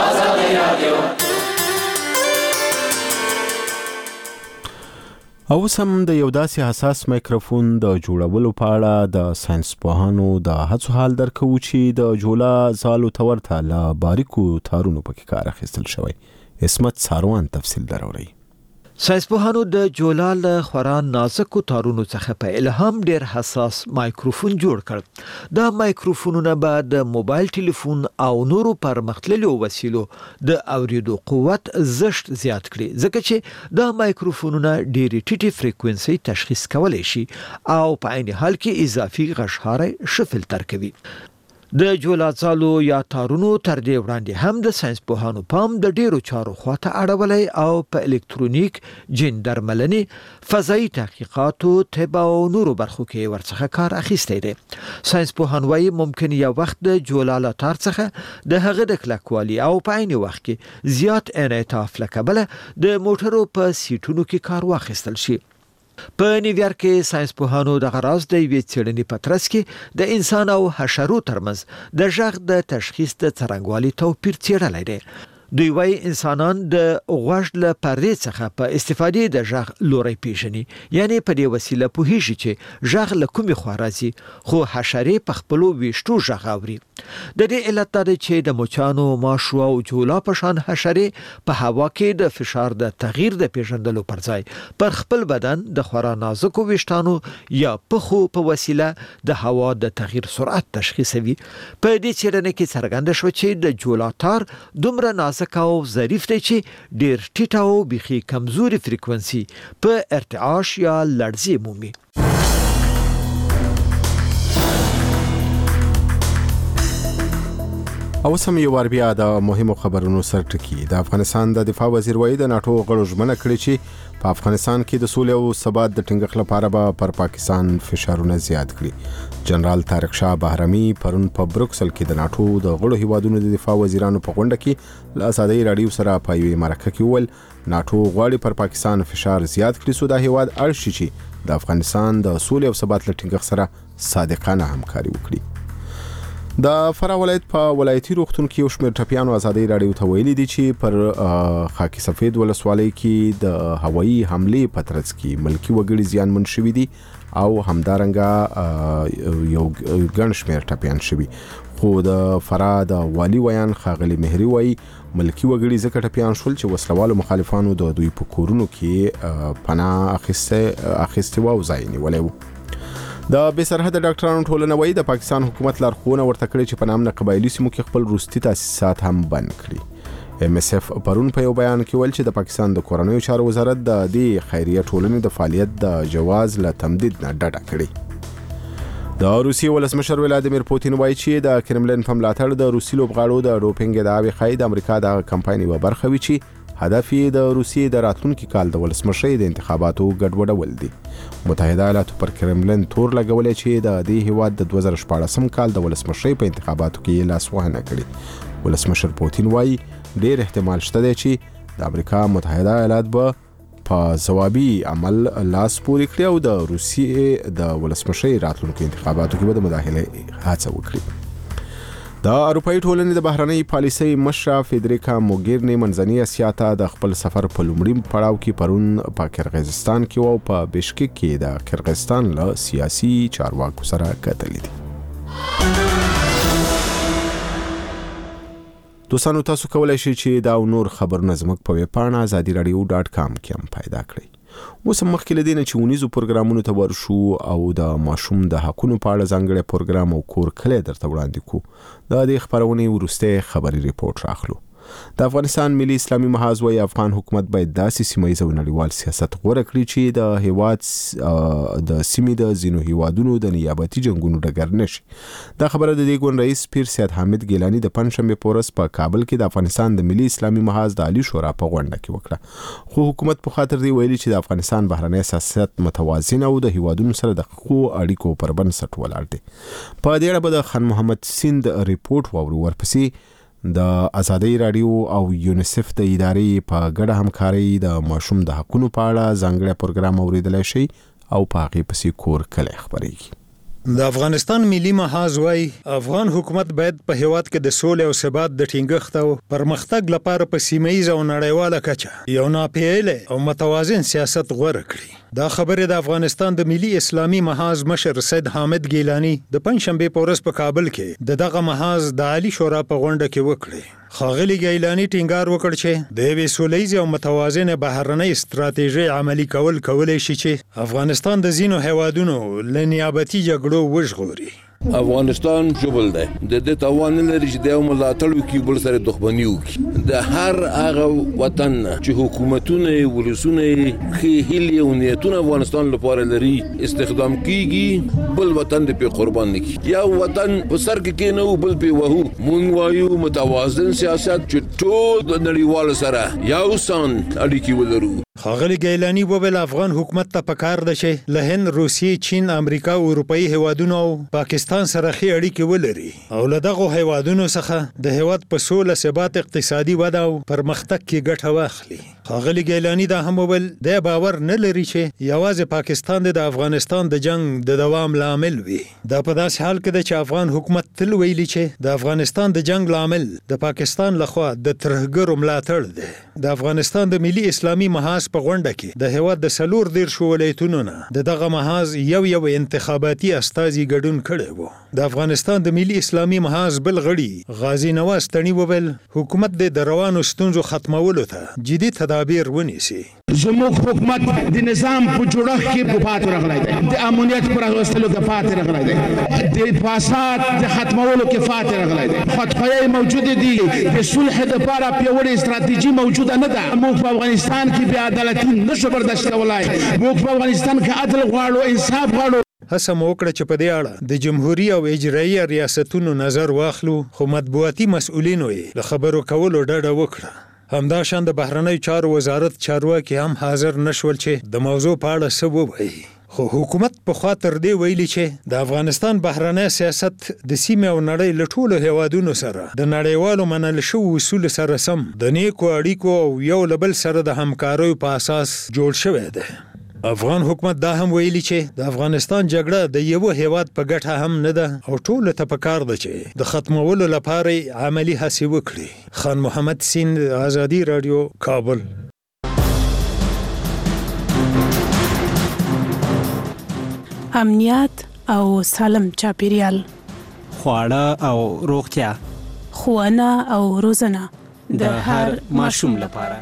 او سم د یو داسې حساس مایکروفون د جوړولو په اړه د ساينسپوهانو د هڅو حال درکو چې د جولا زالو تورته له باریکو تارونو پکې کار اخیستل شوی. اسمت ساروان تفصیل دروري. ساينسپوهانو د جولا له خورا نازکو تارونو څخه په الهام ډیر حساس مایکروفون جوړ کړ. دا مایکروفونونه به د موبایل ټلیفون او نورو پرمختللو وسیلو د اوریدو قوت زشت زیات کړي، ځکه چې دا مایکروفونونه ډیرې ټیټې فریکوئنسي تشخیص کولی شي او په عین حال کې اضافي غشحاره ښه فلټر کوي. د جولاڅالو یا تارونو تر دې وړاندې هم د ساينسپوهانو پام د ډیرو چارو خواته اړولی او په الکترونیک، جین درملنې، فضایي تحقیقاتو، طب او نورو برخو کې ورڅخه کار اخیستی دی. ساينسپوهان وايي ممکن یو وخت د جولا له تار څخه د هغه د کلکوالي او په عین وخت کې زیات انعطاف له کبله د موټرو په سیټونو کې کار واخیستل شي. په نیویارک کې ساينسپوهانو د غراز د یوې څېړنې په ترڅ کې د انسان او حشرو ترمنځ د غږ د تشخیص د څرنګوالي توپیر څېړلی دی. دوی وايي انسانان د غوږ له پردې څخه په استفادې د غږ لوري پیژني، یعنی په دې وسیله پوهیږي چې غږ له کومې خوا راځي، خو حشرې په خپلو ویشتو غږ اوري. د دې علت دا دی چې د مچانو، ماشو او جولا په شان حشرې په هوا کې د فشار د تغییر د پیژندلو پر ځای پر خپل بدن د خورا نازکو ویشتانو یا پخو په وسیله د هوا د تغییر سرعت تشخیصوي. په دې څېړنه کې څرګنده شوه چې د جولا تار دومره نازک او ظریف دی چې ډیر ټیټه او بيخي کمزوري فریکوئنسي په ارتعاش یا لړزې مومي. او سم یو ور بیا د مهمو خبرونو سرټکی. د افغانستان د دفاع وزیر وایي د ناتو غړو ژمنه کړې چې په افغانستان کې د سولې او ثبات د ټینګښت لپاره به پر پاکستان فشارونه زیات کړي. جنرال طارق شاه بهرامي پرون په بروکسل کې د ناتو د غړو هیوادونو د دفاع وزیرانو په غونډه کې له ازادۍ رادیو سره په یوې مرکه کې وویل ناتو غواړي پر پاکستان فشار زیات کړي څو د هیواد اړ شي چې د افغانستان د سولې او ثبات له ټینګښت سره صادقانه همکاري وکړي. د فراه ولایت په ولایتي روغتون کې یو شمېر ټپیانو ازادۍ رادیو ته ویلي دي چې پر خاکی سفید ولسوالۍ کې د هوایي حملې په ترڅ کې ملکي وګړي زیانمن شوي دي او همدارنګه یو ګڼ شمېر ټپیان شوي. خو د فراه د والي ویان ښاغلي مهري وایي ملکي وګړي ځکه ټپیان شول چې وسلوالو مخالفانو د دوی په کورونو کې پناه اخیستې وه او ځای نیولی و. د بې سرحده ډاکټرانو ټولنه وایي د پاکستان حکومت لارښوونه ورته کړې چې په نامنه قبایلي سیمو کې خپل وروستي تاسیسات هم بند کړي. ام اس اف پرون په یو بیان کې ویل چې د پاکستان د کورنیو چارو وزارت د دې خیریه ټولنې د فعالیت د جواز له تمدید نه ډډه کړې. د روسیې ولسمشر ولادیمیر پوتین وایي چې د کرملین په ملاتړ د روسي لوبغاړو د ډوپینګ ادعاوې ښایي د امریکا د کمپاین یوه برخه وي چې هدف یې د روسیې د راتلونکي کال د ولسمشرۍ د انتخاباتو ګډوډول دي. متحده ایالاتو پر کرملین تور لګولی چې د دې هیواد د دوه زره شپاړسم کال د ولسمشرۍ په انتخاباتو کې یې لاسوهنه کړې. ولسمشر پوتین وایي ډېر احتمال شته دی چې د امریکا متحده ایالات به په ځوابي عمل لاس پورې کړي او د روسیې د ولسمشرۍ راتلونکي انتخاباتو کې به د مداخلې هڅه وکړي. د اروپایي ټولنې د بهرنۍ پالیسۍ مشره فیدریکا موګیرني منځنۍ اسیا ته د خپل سفر په لومړي پړاو کې پرون په کرغیزستان کې او په بشکک کې د کرغیزستان له سیاسي چارواکو سره کتلې دي. دوستانو تاسو کولای شئ چې دا نور خبرونه زموږ په ویب پاڼه ازادي رادیو ډاټ کام کې هم پیدا کړئ. اوس هم مخکې له دې نه چې ونیزو پروګرامونو ته ورشو او د ماشوم د حقونو په اړه ځانګړی پروګرام او کور کلی درته وړاندې کړو. د دې خپرونې وروستی خبري ریپورټ راخلو. د افغانستان ملي اسلامي محاذ وايي افغان حکومت باید داسې سیمه ییز او نړیوال سیاست غوره کړي چې د هیواد د سیمې د ځینو هیوادونو د نیابتي جنګونو ډګر نشي. دا خبره د دې ګوند رئیس پیر سید حامد ګیلاني د پنځشنبې په ورځ په کابل کې د افغانستان د ملي اسلامي محاذ د عالی شورا په غونډه کې وکړه. خو حکومت په خاطر دی ویلي چې د افغانستان بهرنی سیاست متوازن او د هیوادونو سره د ښو اړیکو پر بنسټ ولاړ دی. په دې اړه به د خان محمد سیند ریپورټ واورو. ورپسې د ازادۍ رادیو او یونیسف د ادارې په ګډه همکارۍ د ماشوم د حقونو په اړه ځانګړی پروګرام اوریدلای شي او په هغې پسې کور کلی خپرېږي. د افغانستان ملي محاذ وايي افغان حکومت باید په هیواد کې د سولې او ثبات د ټینګښت او پرمختګ لپاره په سیمه ییزه او نړیواله کچه یو ناپییلی او متوازن سیاست غوره کړي. دا خبره د افغانستان د ملي اسلامي محاذ مشر سید حامد ګیلاني د پنځشنبې په ورځ په کابل کې د دغه محاذ د عالی شورا په غونډه کې وکړي. ښاغلي ګیلاني ټینګار وکړ چې د یوې سولیزې او متوازنې بهرنۍ ستراتیژۍ عملي کول کولی شي چې افغانستان د ځینو هیوادونو له نیابتي جګړو وژغوري. افغانستان جبل ده د دې توان لري چې د ملاتړ وکړي بل سره دښمني وکړي د هر هغه وطن چې حکومتونه ولسونه خې هلي او نیتونه افغانستان لپاره لري استخدام کیږي بل وطن د په قربان نکي یا وطن په سر کې کې نه بل په وهو مونږ وایو متوازن سیاست چې ټول د نړیوال سره یو سان اړیکې ولرو. ښاغلي ګیلاني وویل افغان حکومت ته پکار ده چې له هند، روسیې، چین، امریکا او اروپایي هیوادونو او پاکستان سره ښې اړیکې ولري او له دغو هیوادونو څخه د هیواد په سوله، ثبات، اقتصادي وده او پرمختګ کې ګټه واخلي. ښاغلي ګیلاني دا هم وویل د باور نه لري چې یوازې پاکستان د افغانستان د جنگ د دوام لامل وي. دا په داسې حال کې ده چې افغان حکومت تل ویلي چې د افغانستان د جنگ لامل د پاکستان لخوا د ترهګرو ملاتړ دی. د افغانستان د ملي اسلامي محاذ په غونډه کې د هیواد د څلور دېرشو ولایتونو نه د دغه محاذ یو یو انتخاباتي استازي ګډون کړی و. د افغانستان د ملي اسلامي محاذ بل غړي غازي نواز تڼي وویل حکومت د روانو ستونزو ختمولو ته جدي تدابیر ونیسي. زموږ حکومت د نظام په جوړښت کې په پات راغلی دی، د امنیت پر راوستلو کې پات راغلی دی، د فساد د ختمولو کې پات راغلی دی، خطايا موجوده دي، د صلح لپاره پیوړې استراتیژي موجوده نه ده. موږ په افغانستان کې بې عدالتي نشو برداشت کولای. موږ په افغانستان کې عدل غواړو، انصاف غواړو. هڅه مو وکړه چې په دې اړه د جمهوریت او اجرایي ریاستونو نظر واخلو، خو مطبوعاتي مسؤلینو یې له خبرو کولو ډډه وکړه. همداشان د بهرنیو چارو وزارت چارواکي هم حاضر نشول چې د موضوع په اړه څه ووایي. خو حکومت په خوا تر دې ویلي چې د افغانستان بهرنی سیاست د سیمې او نړۍ له ټولو هیوادونو سره د نړیوالو منل شوو اصولو سره سم د نیکو اړیکو او یو له بل سره د همکاریو په اساس جوړ شوی دی. افغان حکومت دا هم ویلي چې د افغانستان جګړه د یو هیواد په ګټه هم نه ده او ټول ته پکار ده چې د ختمولو لپاره عملی هڅې وکړي. خان محمد سیند، آزادی رادیو، کابل. امنیت او سالم چاپیریال، خواړه او روغتیا، ښوونه او روزنه د هر ماشوم لپاره.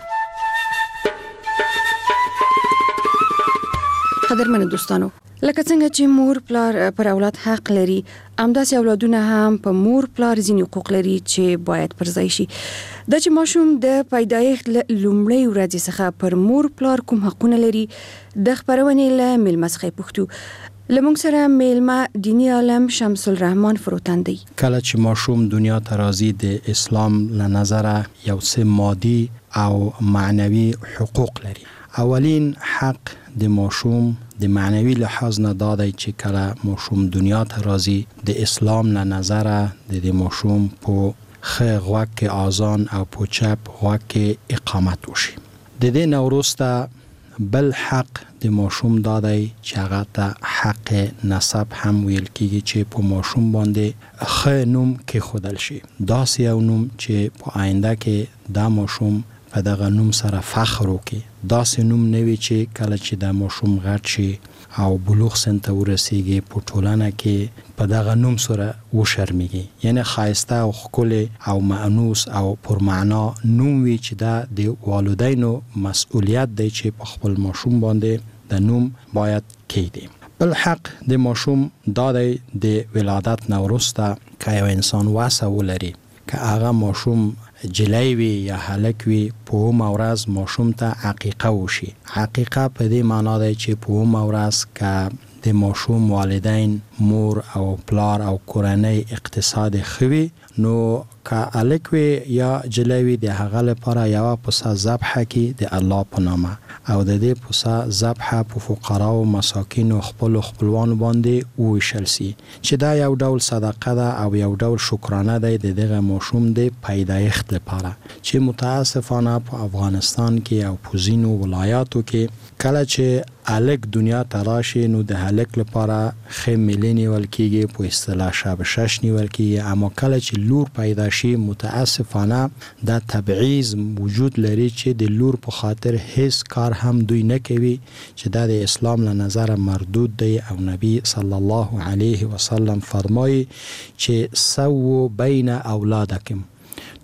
قدرمنو دوستانو، لکه څنګه چې مور پلار پر اولاد حق لري، همداسې اولادونه هم په مور پلار ځینې حقوق لري چې باید پر ځای شي. دا چې ماشوم د پیدایښت لومړۍ ورځې څخه پر مور پلار کوم حقونه لري، د خبرونې له میلمه څخه پوښتو. لمونږ سره میلمه دینی عالم شمس الرحمن فروتن دی. کله چې ماشوم دنیا ته راځي د اسلام له نظره یو څه مادي او معنوي حقوق لري. اولین حق د ماشوم د معنوي لحاظ نه دادی چې کله ماشوم دنیا ته راځي د اسلام له نظره د دې ماشوم په ښه غوږ کې اذان او په چپ غوږ کې اقامت وشي. د دې نه وروسته بل حق د ماشوم دادی چې هغه ته حق نسب هم ویل کېږي چې په ماشوم باندې ښه نوم کېښودل شي، داسې یو نوم چې په آینده کې دا ماشوم په دغه نوم سره فخر وکړي. داسې نوم نه وي چې کله چې د ماشوم غټ شي او بلوغ سن ته ورسیږي په ټولنه کې په دغه نوم سره وشرمېږي. یعنی ښایسته او ښکلی او مأنوس او پرمعنا نوم وي چې دا د والدینو مسئولیت دی چې په خپل ماشوم باندې د نوم باید کېږدي. بل حق د ماشوم دا دی د ولادت نه وروسته که یو انسان وسه ولري، که هغه ماشوم جلی وي یا هلک وي، په اومه ورځ ماشوم ته عقیقه وشي. عقیقه په دې معنا دی چې په اومه ورځ که د ماشوم والدین، مور او پلار او کورنۍ اقتصاد ښه وي، نو که هلک وي یا جلی وي د هغه لپاره یوه پسه ذبحه کړي د الله په نامه او د دې پسه ذبحه په فقراو، مساکینو، خپلو خپلوانو باندې وویشل سي چې دا یو ډول صدقه ده او یو ډول شکرانه دی د دغه ماشوم د پیدایښت لپاره چې متاسفانه په افغانستان کې او په ځینو ولایاتو کې کله چې هلک دنیا ته راشي نو د هلک لپاره ښه ملي نیول کېږي، په اصطلاح شب شش نیول کېږي. اما کله چې لور پیدا شي متاسفانه دا تبعیض وجود لري چې د لور په خاطر هیڅ کار هم دوی نه کوي چې دا د اسلام له نظره مردود دی او نبی صلی الله علیه وسلم فرمایي چې سو بین اولادکم،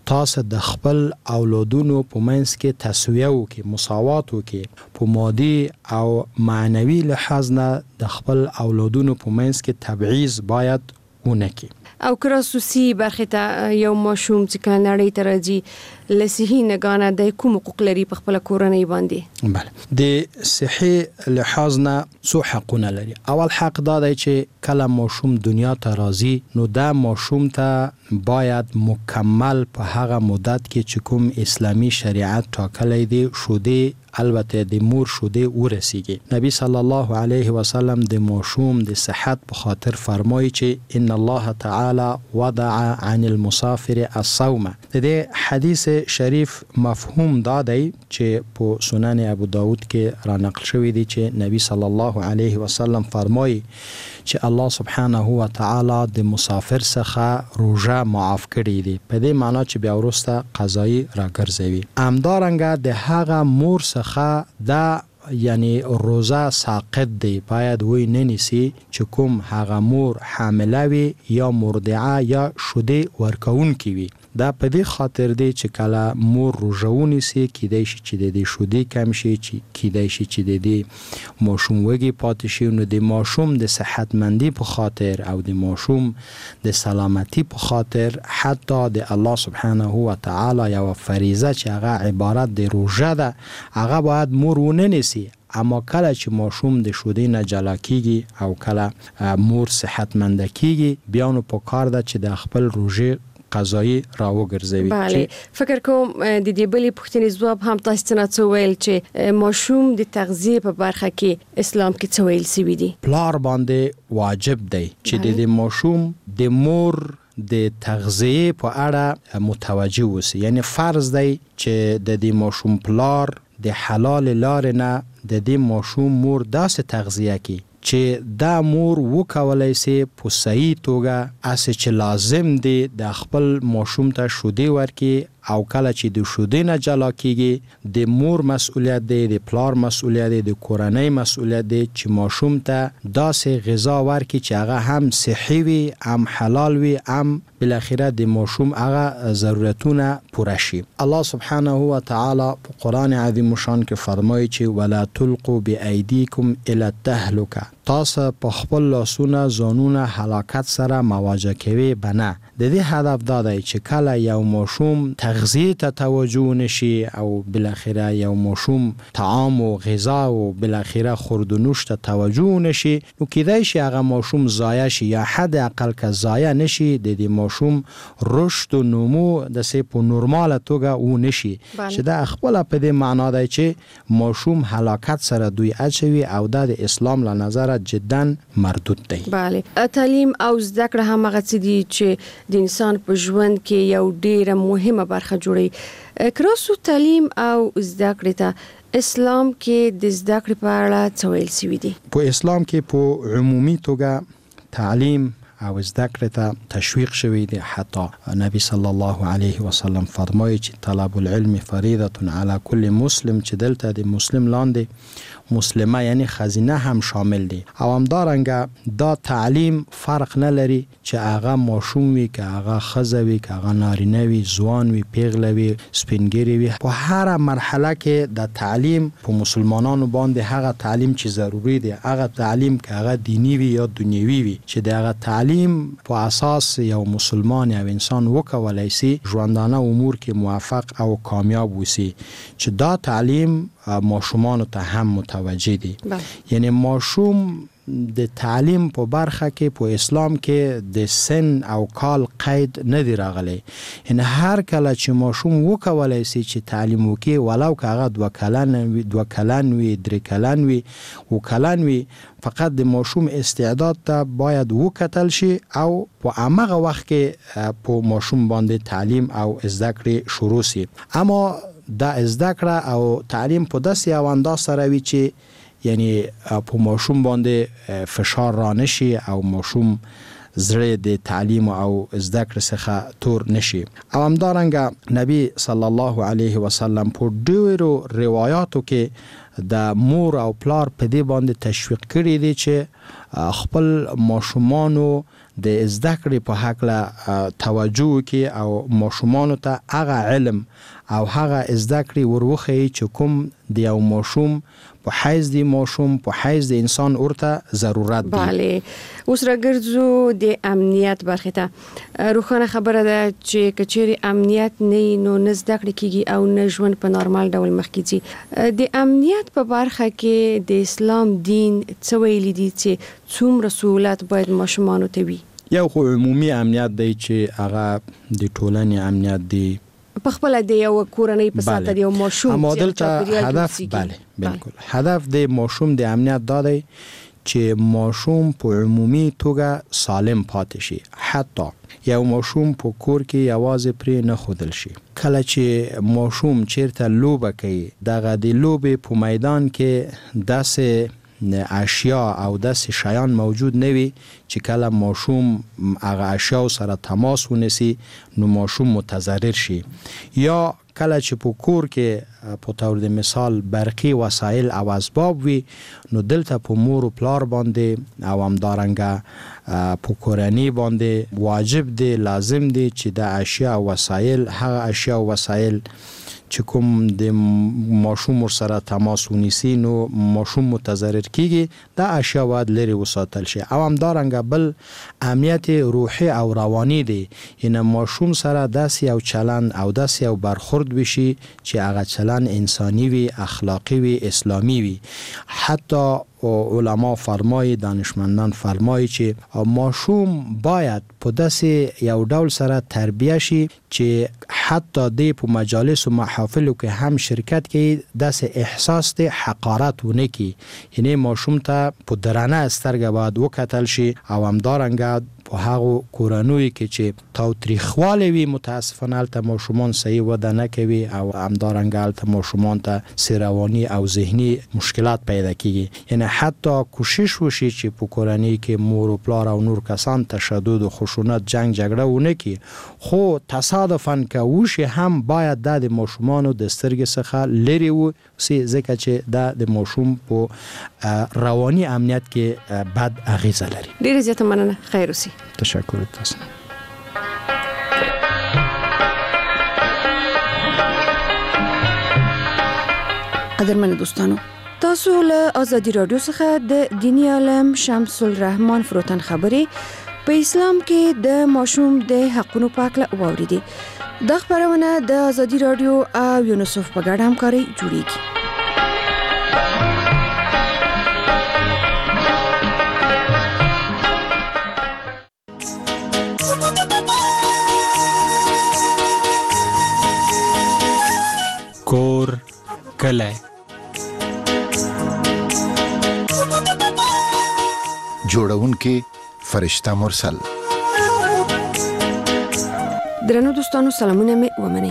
تاسو د خپل اولادونو په منځ کې تسویه وکړي، مساوات وکړي، په مادي او معنوي لحاظ نه د خپل اولادونو په منځ کې تبعیض باید ونه کړي. او کراسوسی برخه ته یو ماشوم چې کله نړۍ ته راځي لسهي نگانه د کوم حقوق لري په خپل کورنۍ باندې؟ بله، د صحي لحاظ نه څو حقونه لري. اول حق دا دی چې کله ماشوم دنیا ته راځي نو دا ماشوم ته باید مکمل په هغه مدت کې چې کوم اسلامی شریعت ټاکلی دی شوده البته د مور شوده ورسیږي. نبی صلی الله علیه و سلم د ماشوم د صحت په خاطر فرمایي چې ان الله تعالی وضع عن المسافر الصوم. د دې حدیث شریف مفهوم دا دی چې په سنن ابو داود کې را نقل شوی دی چې نبی صلی الله علیه و سلم فرمایي چې الله سبحانه و تعالی د مسافر څخه روزه معاف کړی دی، په دې معنی چې بیا ورسته قضایی راګرځوي. همدارنګه د هغه مور څخه دا یعنی روزه ساقط دی، باید وی ننیسی چې کوم هغه مور حامله وي یا مرضعه یا شوده ورکون کی وي. دا په دې خاطر دی چې کله مور روزه ونیسي کیدای شي چې د دې شوده کم شي، چې کیدای شي چې د دې ماشوم وږي پاتې شي. نو د ماشوم د صحتمندی په خاطر او د ماشوم د سلامتی په خاطر حتی د الله سبحانه و تعالی یو فریضه چې هغه عبارت د روزه ده هغه باید مور وننیسي. اما کله چې ماشوم د شوده نه جلا کیږي او کله مور صحتمند کیږي بیا نو په کار ده چې د خپل روزه قضایی راوګرځوي. بله، فکر کوم د دې بلې پوښتنې ځواب هم تاسو ته څه ویل چې ماشوم د تغذیه په برخه کې اسلام کې څه ویل سوي دي؟ پلار باندې واجب دی چې د دې ماشوم د مور د تغذیه په اړه متوجه وسی. یعنی فرض دی چې د دې ماشوم پلار د حلال لارې نه د دې ماشوم مور داسې تغذیه کوي چې دا مور وکولای سي په صحیح توګه اسه چې لازم دی د خپل ماشوم ته شوده ورکي. او کله چې د شوده نه جلا کیږي د مور مسؤلیت دی، د پلار مسؤلیت دی، د کورنۍ مسؤلیت دی چې ماشوم ته داسې غذا ورکي چې هغه هم صحي وي، هم حلال وي، هم بالاخره د ماشوم هغه ضرورتونه پوره شي. الله سبحانه و تعالی په قرآن عظیم شان کې فرمایي چې ولا تلقوا بأيديكم الى التهلكه. تاسو په خپل لاسونه ځانونه هلاکت سره مواجه کوي بنه. د دې هدف دا دی چې کله یو ماشوم تغذیه ته توجه نشي او بالاخره یو ماشوم طعام او غذا او بالاخره خورد و نوش ته توجه نشي نو کیدای شي هغه ماشوم ضایع شي یا حد اقل که ضایع نشي د دې ماشوم رشد او نمو د سه په نورماله توګه و نشي چې دا خپل په دې معنا دی چې ماشوم هلاکت سره دوی اچوي او د اسلام له نظر جدا مردود دی. بله، تعلیم او زده کړه هم هغه څه دي چې د انسان په ژوند کې یو ډیره مهمه برخه جوړي. کراسو تعلیم او زده کړه ته اسلام کې د زده کړې په اړه څه ویل سوي دي؟ په اسلام کې په عمومي توګه تعلیم او زده کړې ته تشویق شوی دی. حتی نبی صلی الله علیه و سلم فرمایي چې طلب العلم فریضه علی کل مسلم، چې دلته د مسلم لاندې مسلمه یعنی خزینه هم شامل دی. او همدارنګه دا تعلیم فرق نه لري چې هغه ماشوم وي که هغه ښځه وي که هغه نارینه وي، ځوان وي، پیغله وي، سپینګیری وي. په هر مرحله کې د تعلیم په مسلمانانو باندې هغه تعلیم چې ضروری دی، هغه تعلیم که هغه دینی وي یا دنیوي وي، چې د هغه تعلیم په اساس یو مسلمان یا انسان وکولای شي ژوندانه امور کې موفق او کامیاب وسی، چې دا تعلیم ماشومان ته هم متوجه دي. یعنی ماشوم د تعلیم په برخه کې په اسلام کې د سن او کال قید نه دی راغلی. ان هر کله چې ماشوم وکولای شي چې تعلیم وکړي ولو که هغه دوه کلن وي، دوه کلن وي، درې کلن وي، او کلن وي، فقط د ماشوم استعداد ته باید وکتل شي او په هغه وخت کې په ماشوم باندې تعلیم او زده کړې شروع شي. اما دا زده کړه او تعلیم په داسې یو انداز سره وي چې یعنی په ماشوم باندې فشار را نشي او ماشوم زړه د تعلیم او زده کړې څخه تور نشي. او همدارنګه نبی صلی الله علیه و سلم په ډیرو روایتو کې د مور او پلار په دې باندې تشویق کړی دی چې خپل ماشومانو د زده کړې په حق له توجه وکړي او ماشومان ته هغه علم او هغه زده کړې وروخی چې کوم د یو ماشوم په حیث د ماشوم په حیث د انسان ورته ضرورت دی. بله اوس راګرځو د امنیت برخه ته. روښانه خبره ده چې کچېری امنیت نه نو نه زده کړې کیږي او نه ژوند په نارمال ډول مخکې ځي. د امنیت په برخه کې د اسلام دین څه ویلي دي چې څومره سہولت باید ماشومان ته وي؟ یو خو عمومي امنیت دی چې هغه د ټولنې امنیت دی په خپل د یو کورنۍ په ساته د یو ماشوم چې هدف بله بالکل هدف د ماشوم د امنیت دا دی چې ماشوم په عمومي توګه سالم پاتې شي. حتی یو ماشوم په کور کې یوازې پرې نه خودل شي. کله چې ماشوم چیرته لوبه کوي دغه د لوبې په میدان کې داسې اشیا او داسې شیان موجود نه وي چې کله ماشوم هغه اشیا سره تماس ونیسي نو ماشوم متضرر شي. یا کله چې په کور کې په تور د مثال برقي وسایل او اسباب وي نو دلته په مور او پلار باندې او همدارنګه په کورنۍ باندې واجب دی لازم دی چې د اشیا او وسایل هغه اشیا او وسایل چې کوم د ماشوم سره تماس ونیسي نو ماشوم متضرر کیږي دا اشیا باید لري وساتل شي. او همدارنګه بل امنیت روحي او رواني دی ان ماشوم سره داسې او چلن او داسې او برخورد بشي چې هغه چلن انساني وي اخلاقی وي اسلامي وي. حتی علما فرمای دانشمندان فرمای چې ماشوم باید په داسې یو ډول سره تربیه شي چې حتی د په مجالس او محافل کې هم شرکت کې داسې احساس د حقارت ونه کی. یعنی ماشوم ته په درنه سترګه باید وکتل شي او همدارنګه په هغه کورنوي کې چې تاوتریخواله وي متاسفانه البته ماشومان صحیح وده نه کوي او همدارنګه البته ماشومان ته سروانی او ذهنی مشکلات پیدا کیږي. یعنی حتی کوشش وشي چې په کورنۍ کې مور او پلار او نور کسان تشدد او خشونت جنگ جګړه ونه کی خو تصادفاً که وشي هم باید د ماشومان د سترګې څخه لري و سي ځکه چې د ماشوم په رواني امنیت کې بد اغیزه لري. ډیره زیاته مننه. خیر اوسئ. تشکر تاسو. قدرمن دوستانو تاسو له آزادی رادیو څخه د دینی عالم شمس الرحمن فروتن خبرې په اسلام کې د ماشوم د حقونو په اړه واوریدي. د خبرونه د آزادی رادیو او یونیسف په ګډه همکاري جوړیږي. کور کله جوړونکې فرشته مرسل. درنو دوستانو سلامونه مې ومنئ.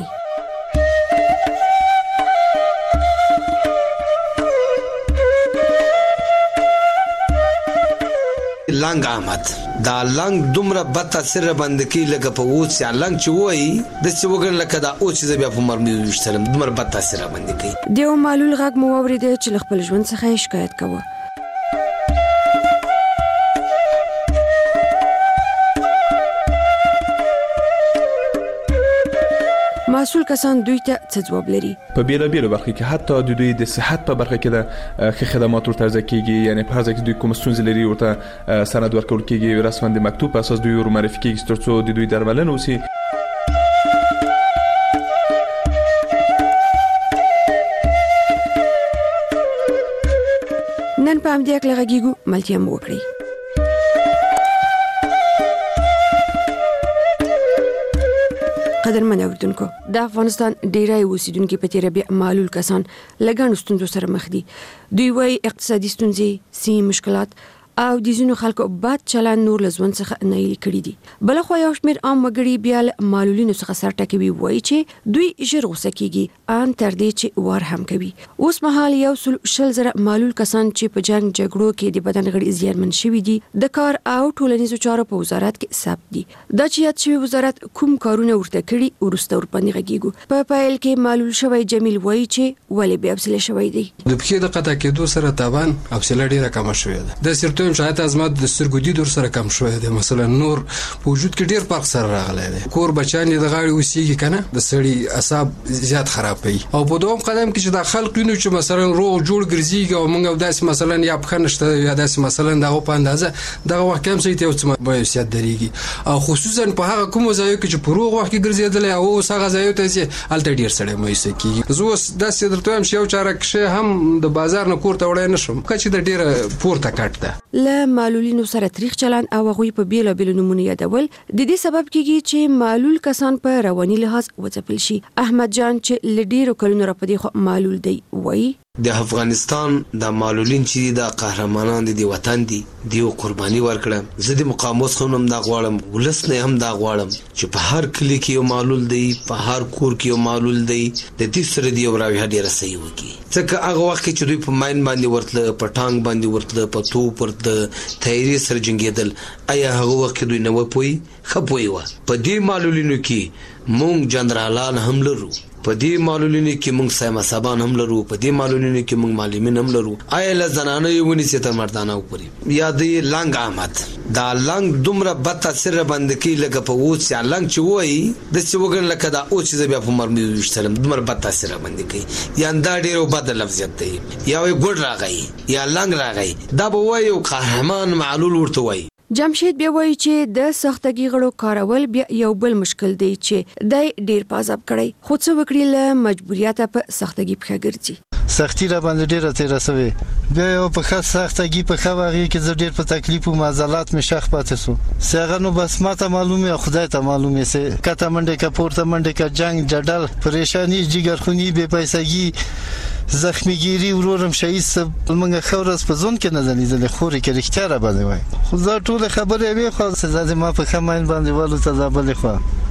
لنګ آمد دا لنګ دومره بد تاثیر باندې کی لکه په اوس یا لنګ چې وای د څه وګړ لکه دا اوس چې بیا په مرمي وشتلم دومره بد تاثیر باندې کی. دیو معلول غږ مو اوریدل چې خپل ژوند څخه شکایت کوي. مسؤل کسان دوی ته څه ځواب لري؟ په بیلابیلو برخو کې حتی د دوی د صحت په برخه کې د ښه خدمات ورته ارزه کیږي. یعنی په هغه کې دوی کوم ستونزې لري ورته سند ورکول کیږي رسماً د مکتوب په اساس دوی ور معرفي کیږي ترڅو د دوی درملنه وسی. نن په همدې اړه غږیږو ملتیا مو وکړي. قدرمن اوردونکو د افغانستان ډیری اوسیدونکو په تیر بیا معلول کسان لګان ستونزو سره مخ دي. دوی وايي اقتصادي ستونزې، سي مشکلات او د ځینو خلکو بد چلند نور لزون څخه نه لري کړی دي. بل خو یو شمېر عام وګړي بیا معلولینو څخه سر ټکوي وایي چې دوی ژر غوسه کیږي ان تر دې چې وار هم کوي. اوس مهال یو شل زره معلول کسان چې په جنگ جګړو کې د بدن غړي زیانمن شوي دي د کار او ټولنیزو چارو په وزارت کې ثبت دي. دا چې یاد شوی وزارت کوم کارونه ورته کړي ورسته ورپنې غږیږو. په پایل کې معلول شوی جمیل وایي چې ولې بیا بسله شوی دی. د پخې د قطع کېدو سره تاوان او سله ډیره کم شوې ده. د سرتو وایم شاید از ما د سترګو دید ور سره کم شوی دی مثلا نور په وجود کې ډیر فرق سره راغلی دی کور بچان د غاړي اوسېږي کنه د سړي اعصاب زیات خرابوي او په دوم قدم کې چې د خلک وینو چې مثلا روغ جوړ ګرځيږي او موږ داسې مثلا یا په خنشته یا داسې مثلا دغه په اندازه دغه وخت هم سې ته اوس به سیادت دريږي او خصوصا په هغه کوم ځایو کې چې په روغ وخت کې ګرځېدل او اوس هغه ځایو ته چې الته ډیر سړی مې سکی زه اوس داسې درته هم شیو چاره کې هم د بازار نه کور ته وړای نشم کچې د ډیره پورته کټ ده له معلولینو سره تاریخ چلن او غوي په بیل بیل نمونه یادول د دې سبب کیږي چې معلول کسان په رواني لحاظ وځپل شي. احمد جان چې لډیرو کلونو را پدې خو معلول دی وایي د افغانستان د معلولین چې د قهرمانان دي د وطن دي دیو قرباني ورکړه زه د مقاموس خونم دا غواړم ولس نه هم دا غواړم چې په هر کلی کې یو معلول دی په هر کور کې یو معلول دی د دې سره دی راوي هډي رسي وکي ځکه هغه وخت چې دوی په ماين باندې ورتله په ټانګ باندې ورتله په تو پرته تایری سره جنگیدل آیا هغه وخت دوی نه وپوي خپوي و په دې معلولینو کې مونږ جنرالان هم لرو په دې معلولینو کې مونږ سیمه سبان هم لرو په دې معلولینو کې مونږ معلمین هم لرو آیا له زنانه یو نسی تر مردانه وپري یا دې لنګ احمد دا لنګ دومره بد سره بند کې لګه په اوس یا لنګ چې وای د څه وګن لکه دا اوس چې بیا په مرمي وشتلم دومره بد سره بند کې یا دا ډیرو بد لفظ دی یا وي ګډ راغی یا لنګ راغی دا به وای یو قهرمان معلول ورته وای. جمشید بیا وایي چې د سختګي غړو کارول بیا یو بل مشکل دی چې دای ډیر پازاب کړي خو څه وکړي له مجبوریت په سختګي په ګرځي سختي را باندې ډیره تیر سوي بیا یو په خاص سختګي په خواږي کې زه ډیر په تکلیف او معضلات می شخ پاتې سو څنګه نو بس ماته معلومه خدای ته معلومه سه کته منډه کا پورته منډه کا جنگ جدل پریشانی جګرخونی بے پیسګي زخمیګيري ورورم شهید سب منګه خورس په زون کې نه زنیدل خوري کې رښتیا را باندې وای خو زه ټول خبرې وی خو زه ما په خماین باندې والو ته ځابل خو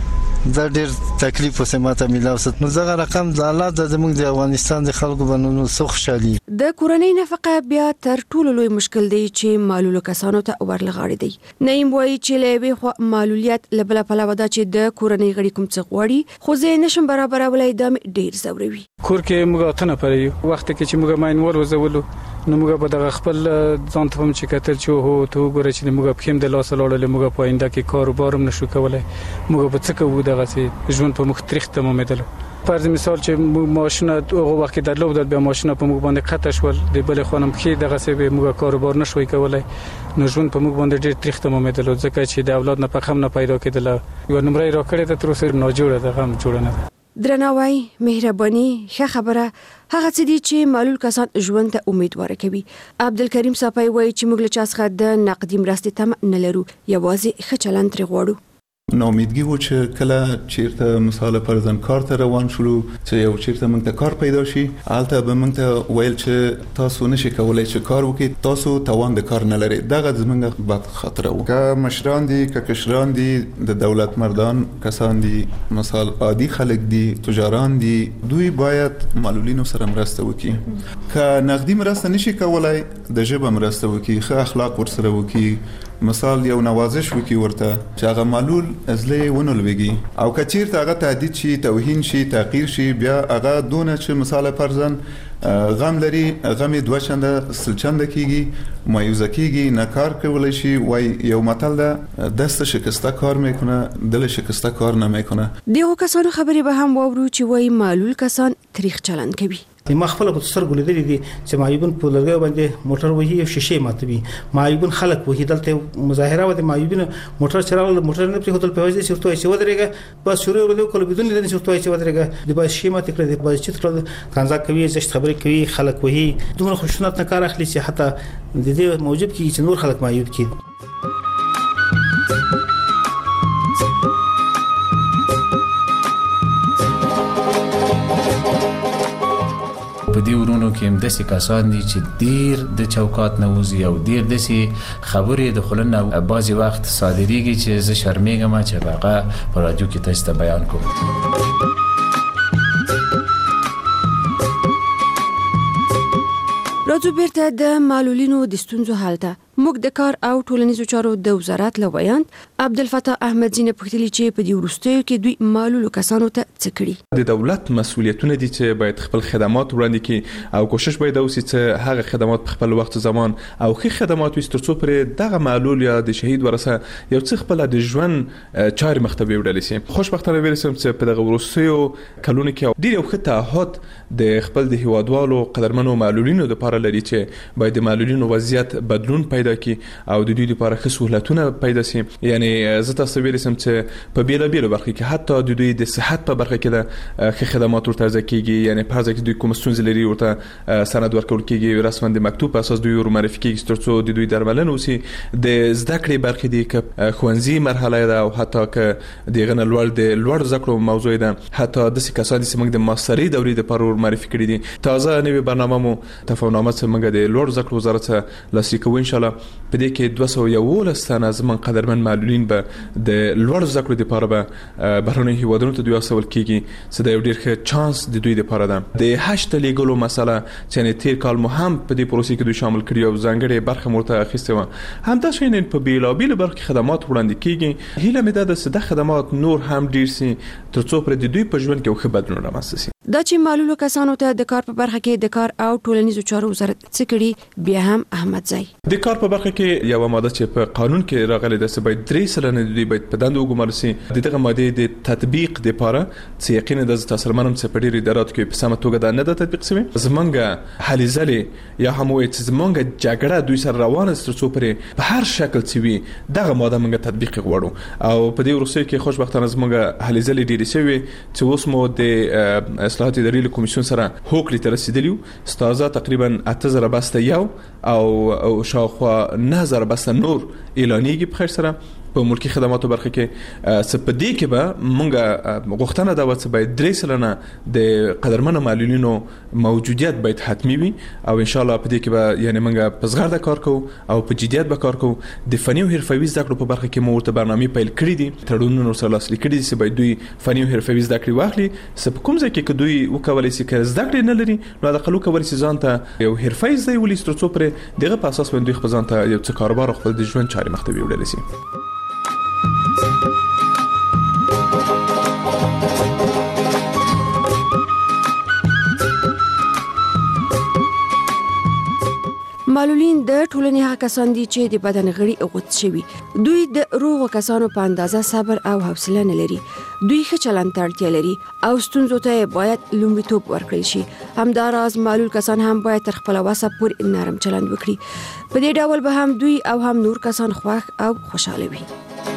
دا ډیر تکلیف وسه ماته ملاوست نو زغه رقم د الله د زموږ د افغانستان د خلکو باندې سخت شالي د کورنۍ نفقه بیا تر ټولو لوی مشکل دی چې معلول کسانو ته ورلغاړي دی نیم وایي چې لوي خو معلولیت لبل په لور دا چې د کورنۍ غړي کوم څه غوړي خو زه نشم برابرولای د ډیر زوروي کور کې موږ ته نه پرې وخت کې چې موږ ماين ور وزولو نو موږ په دغه خپل ځان ته هم چې کتل چې هو ته ګوره چې موږ په خیم د لاس لړل موږ په آینده کې کاروبار هم نشو کولای موږ په څه کوو دغه سي ژوند په مختلف ته ممدل فرض مثال چې ماشين هغه وخت کې درلو د ماشين په موږ باندې خطا شول د بل خانم کې دغه سي موږ کاروبار نشوي کولای نو ژوند په موږ باندې ډېر تریخ ته ممدل ځکه چې د اولاد نه په خم نه پیدا کېدل یو نمبر را کړی ته تر اوسه نه جوړه ده هم جوړه نه درناوی مهرباني ښه خبره هغه څه دي چې معلول کسان ژوند ته امیدوار کوي. عبدالکریم صافی وایي چې موږ له چا څخه د نقدي مرستې تم نه لرو یوازې ښه چلند ترې غواړو. ناامیدګي و چې کله چیرته مثال پرځن کار ته روان شولو چې یو چیرته موږ ته کار پیدا شي البته به موږ ته ویل چې تاسو نشئ کولای چې کار وکړئ تاسو توان د کار نه لرئ دغه زموږ بد خاطره و که مشران دي که کشران دي د دولت مردان کسان دي مثال عادي خلک دي تجاران دي دوی باید معلولینو سره مرسته وکړي که نقدي مرسته نشي کولای د ژبه مرسته وکړي ښه اخلاق ورسره وکړي مثال یو نوازش وکي ورته چې هغه معلول ازلې ونولويږي او کچیرته هغه تهدید شي توهین شي تحقیر شي بیا هغه دونه چې مثال فرضاً غم لري غم دوه چنده سل چنده کیږي مایوزه کیږي نه کار کولای شي وای یو متل ده دست شکسته کار میکنه دل شکسته کار نمیکنه. دیو کسانو خبرې به هم وورو چې وای معلول کسان تاریخ چلند کوي. ما خپل په سترګو لیدلې دي چې معیوبن په لرګي باندې موټر وهي او شیشه ماتوي معیوبن خلک وهي دلته مظاهره و د معیوبن موټر چلاول موټر نه په هوتل په وځي چې توي چې ودرېګه بس شروع ورته کول بدون لیدل چې توي چې ودرېګه د بس شیمه تکړه د بس چې تر کنځا کوي چې خبرې کوي خلک وهي دومره خوشنط نه کار اخلي چې حتی د دې موجب کې چې نور خلک معیوب کړي. په دې ورونو کې هم داسې کسان دي چې ډیر د چوکات نه وځي او ډیر داسې خبرې د خلنه بعضې وخت صادریږي چې زه شرمېږم چې هغه په راډیو کې تاسو ته بیان کوم. راځو بیرته د معلولینو د ستونزو حل ته. موږ د کار او ټولنیزو چارو د وزارت لویان عبدالفتاح احمدزی نه پوښتنه چې په دې وروستیو کې دوی معلولو کسانو ته څه کړي. د دولت مسؤلیتونه دي چې باید خپل خدمات وړاندې کړي او کوشش باید وکړي چې هغه خدمات په خپل وخت زمان او ښه خدمات وي ترڅو پر دغه معلول یا د شهید ورثه یو څه خپل د ژوند چارې مختبي وړل شي. خوشبختانه ویل سم چې په دغه وروستیو کلونو کې ډیر یو ښه تعهد د خپل د هیوادوالو قدرمنو معلولینو لپاره لري چې باید د معلولینو وضعیت بدلون پیدا کړي او د دوی لپاره ښه سہولتونه پیدا شي. یعنی زه تاسو ویل سم چې په بیل بیل برخه کې حتی د دوی د صحت په برخه کې د ښه خدمات ورته ځکیږي. یعنی په ځکه دوی کوم ستونزې لري ورته سند ورکول کېږي رسماً د مکتوب په اساس دوی ور معرفي کېږي ترڅو د دوی درملنه وسی. د زده کړې برخه دي ک خوانزي مرحله ده او حتی ک د غن لوړ د لوړ زکړو موضوع ده. حتی د کسان چې موږ د ماستري دورې د پرور معرفي کړی دي. تازه نوې برنامه مو تفاهمنامه چې موږ د لوړ زکړو وزارت لاسلیک کوو ان شاء الله. په دې کې دوه سوه یوولس تنه زمون قدرمن معلولین به د لوړ زکړو لپاره به بهرنۍ هیوادونو ته دوی استول کیږي چې دا یو ډیر ښه چانس د دوی لپاره ده. د هشت لیګلو مسله چې تیر کال مو هم په دې پروسې کې دوی شامل کړي او ځانګړي برخه مرته اخیسته و. هم دا شین په بیلا بیل برخه خدمات وړاندې کیږي. هیله مې ده چې د خدمات نور هم ډیر سي ترڅو پر د دوی په ژوند کې ښه بدلون رامنځته شي. دا چې معلولو کسانو ته د کار په برخه کې د کار او ټولنیزو چارو وزارت څه کړي بیا هم احمدزی د کار په برخه کې یو ماده چې په قانون کې راغلي ده چې باید درې سلنه د دوی باید په دند وګمارل شي. دغه ماده د تطبیق لپاره چې یقینا د تاسو منم چې په ډیری ادارات کې په سمه توګه دا نه ده تطبیق شوی. زمونږ هلي ځلې یا هم وایي چې زمونږ جګړه دوی سره روانه ترڅو پر په هر شکل چې وي دغه ماده موږ تطبیق غواړو او په دې وروسته کې خوشبختانه زمونږ هلي ځلې ډیری شوی چې اوس مو د اصلاحات اداري کمیسیون سره هوکړې ته رسیدلیو. ستاسو تقریبا اته زره بسته یو او شاوخوا نه زره بسته نور اعلانېږي په خیر سره په ملکی خدماتو برخه کې. سپدې کې به مونږه غوښتنه دا و چې باید درې سلنه د قدرمنو معلولینو موجودیت باید حتمی وي او ان شاء الله په دې کې به یعنی مونږه په زغرده کار کوو او په جديت به کار کوو. د فني او حرفوي زده کړو په برخه کې مو ورته برنامه پیل کړې دي. تړونونه سره لاسلیک کړي دي چې باید دوی فني او حرفوي زده کړې واخلي. سپ کوم ځای کې دوی وکولای شي چې زده کړې نه لري نو د خلکو کولای شي ځان ته یو حرفي زده ولې ترڅو پر دغه په اساس باندې خپل ځان ته یو څه کاروبار خپل د ژوند چارې مخته وړل شي. معلولین د ټولنې هغه کسان دي چې د بدن غړي غوڅ شوي. دوی د روغو کسانو په اندازه صبر او حوصله نه لري. دوی ښه چلند ته اړتیا لري او ستونزو ته باید لومړیتوب ورکړل شي. همداراز معلول کسان هم باید تر خپل وسه پورې نرم چلند وکړي. په دې ډول به هم دوی او هم نور کسان خوښ او خوشاله وي.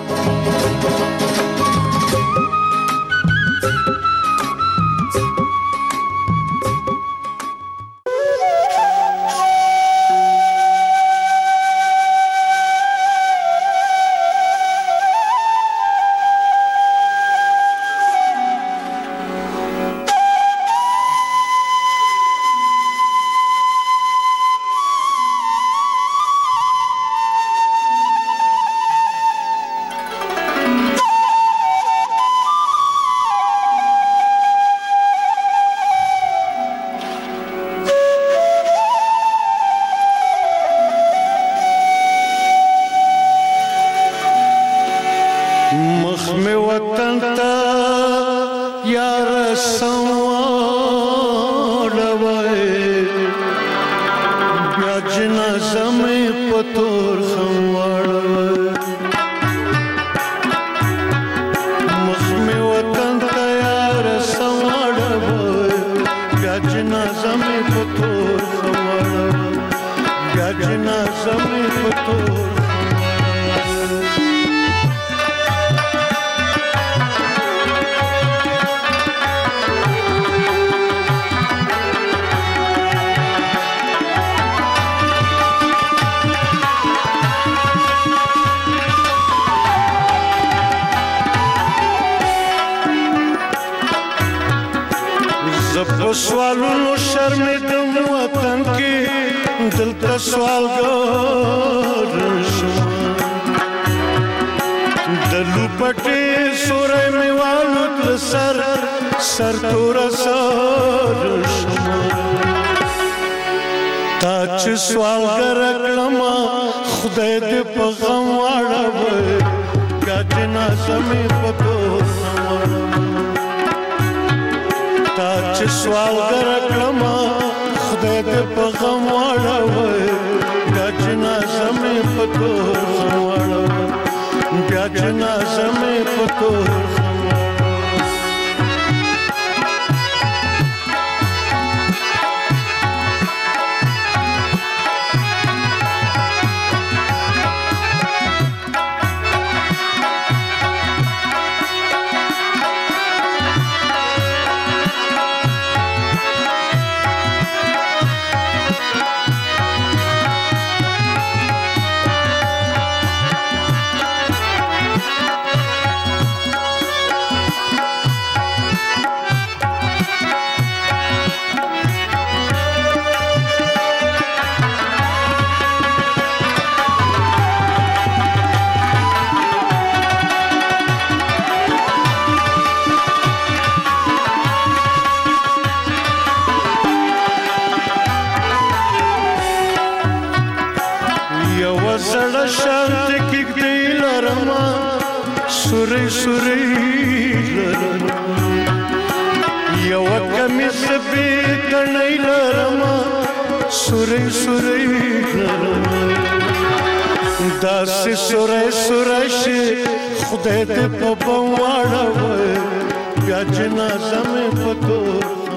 سوالونو شرمېدم وطن کې دلته سوالګار شوم د لوپټې سورې مې والوت سر سر تور سر شوم تا چې سوالګر کړم خدای دې په غم واړوي بیا جنازه مې په تور نه واړوي تا چې سوالګر کړم خدای دې په غم واړوي بیا جنازه مې په تور نه واړوي بیا جنازه مې په تور سوري سوري لرما یو کمیس به کنای لرما سوري سوري لرما داس سوري سوري شي خدای دې په بواړه بیا جنازه مې پتو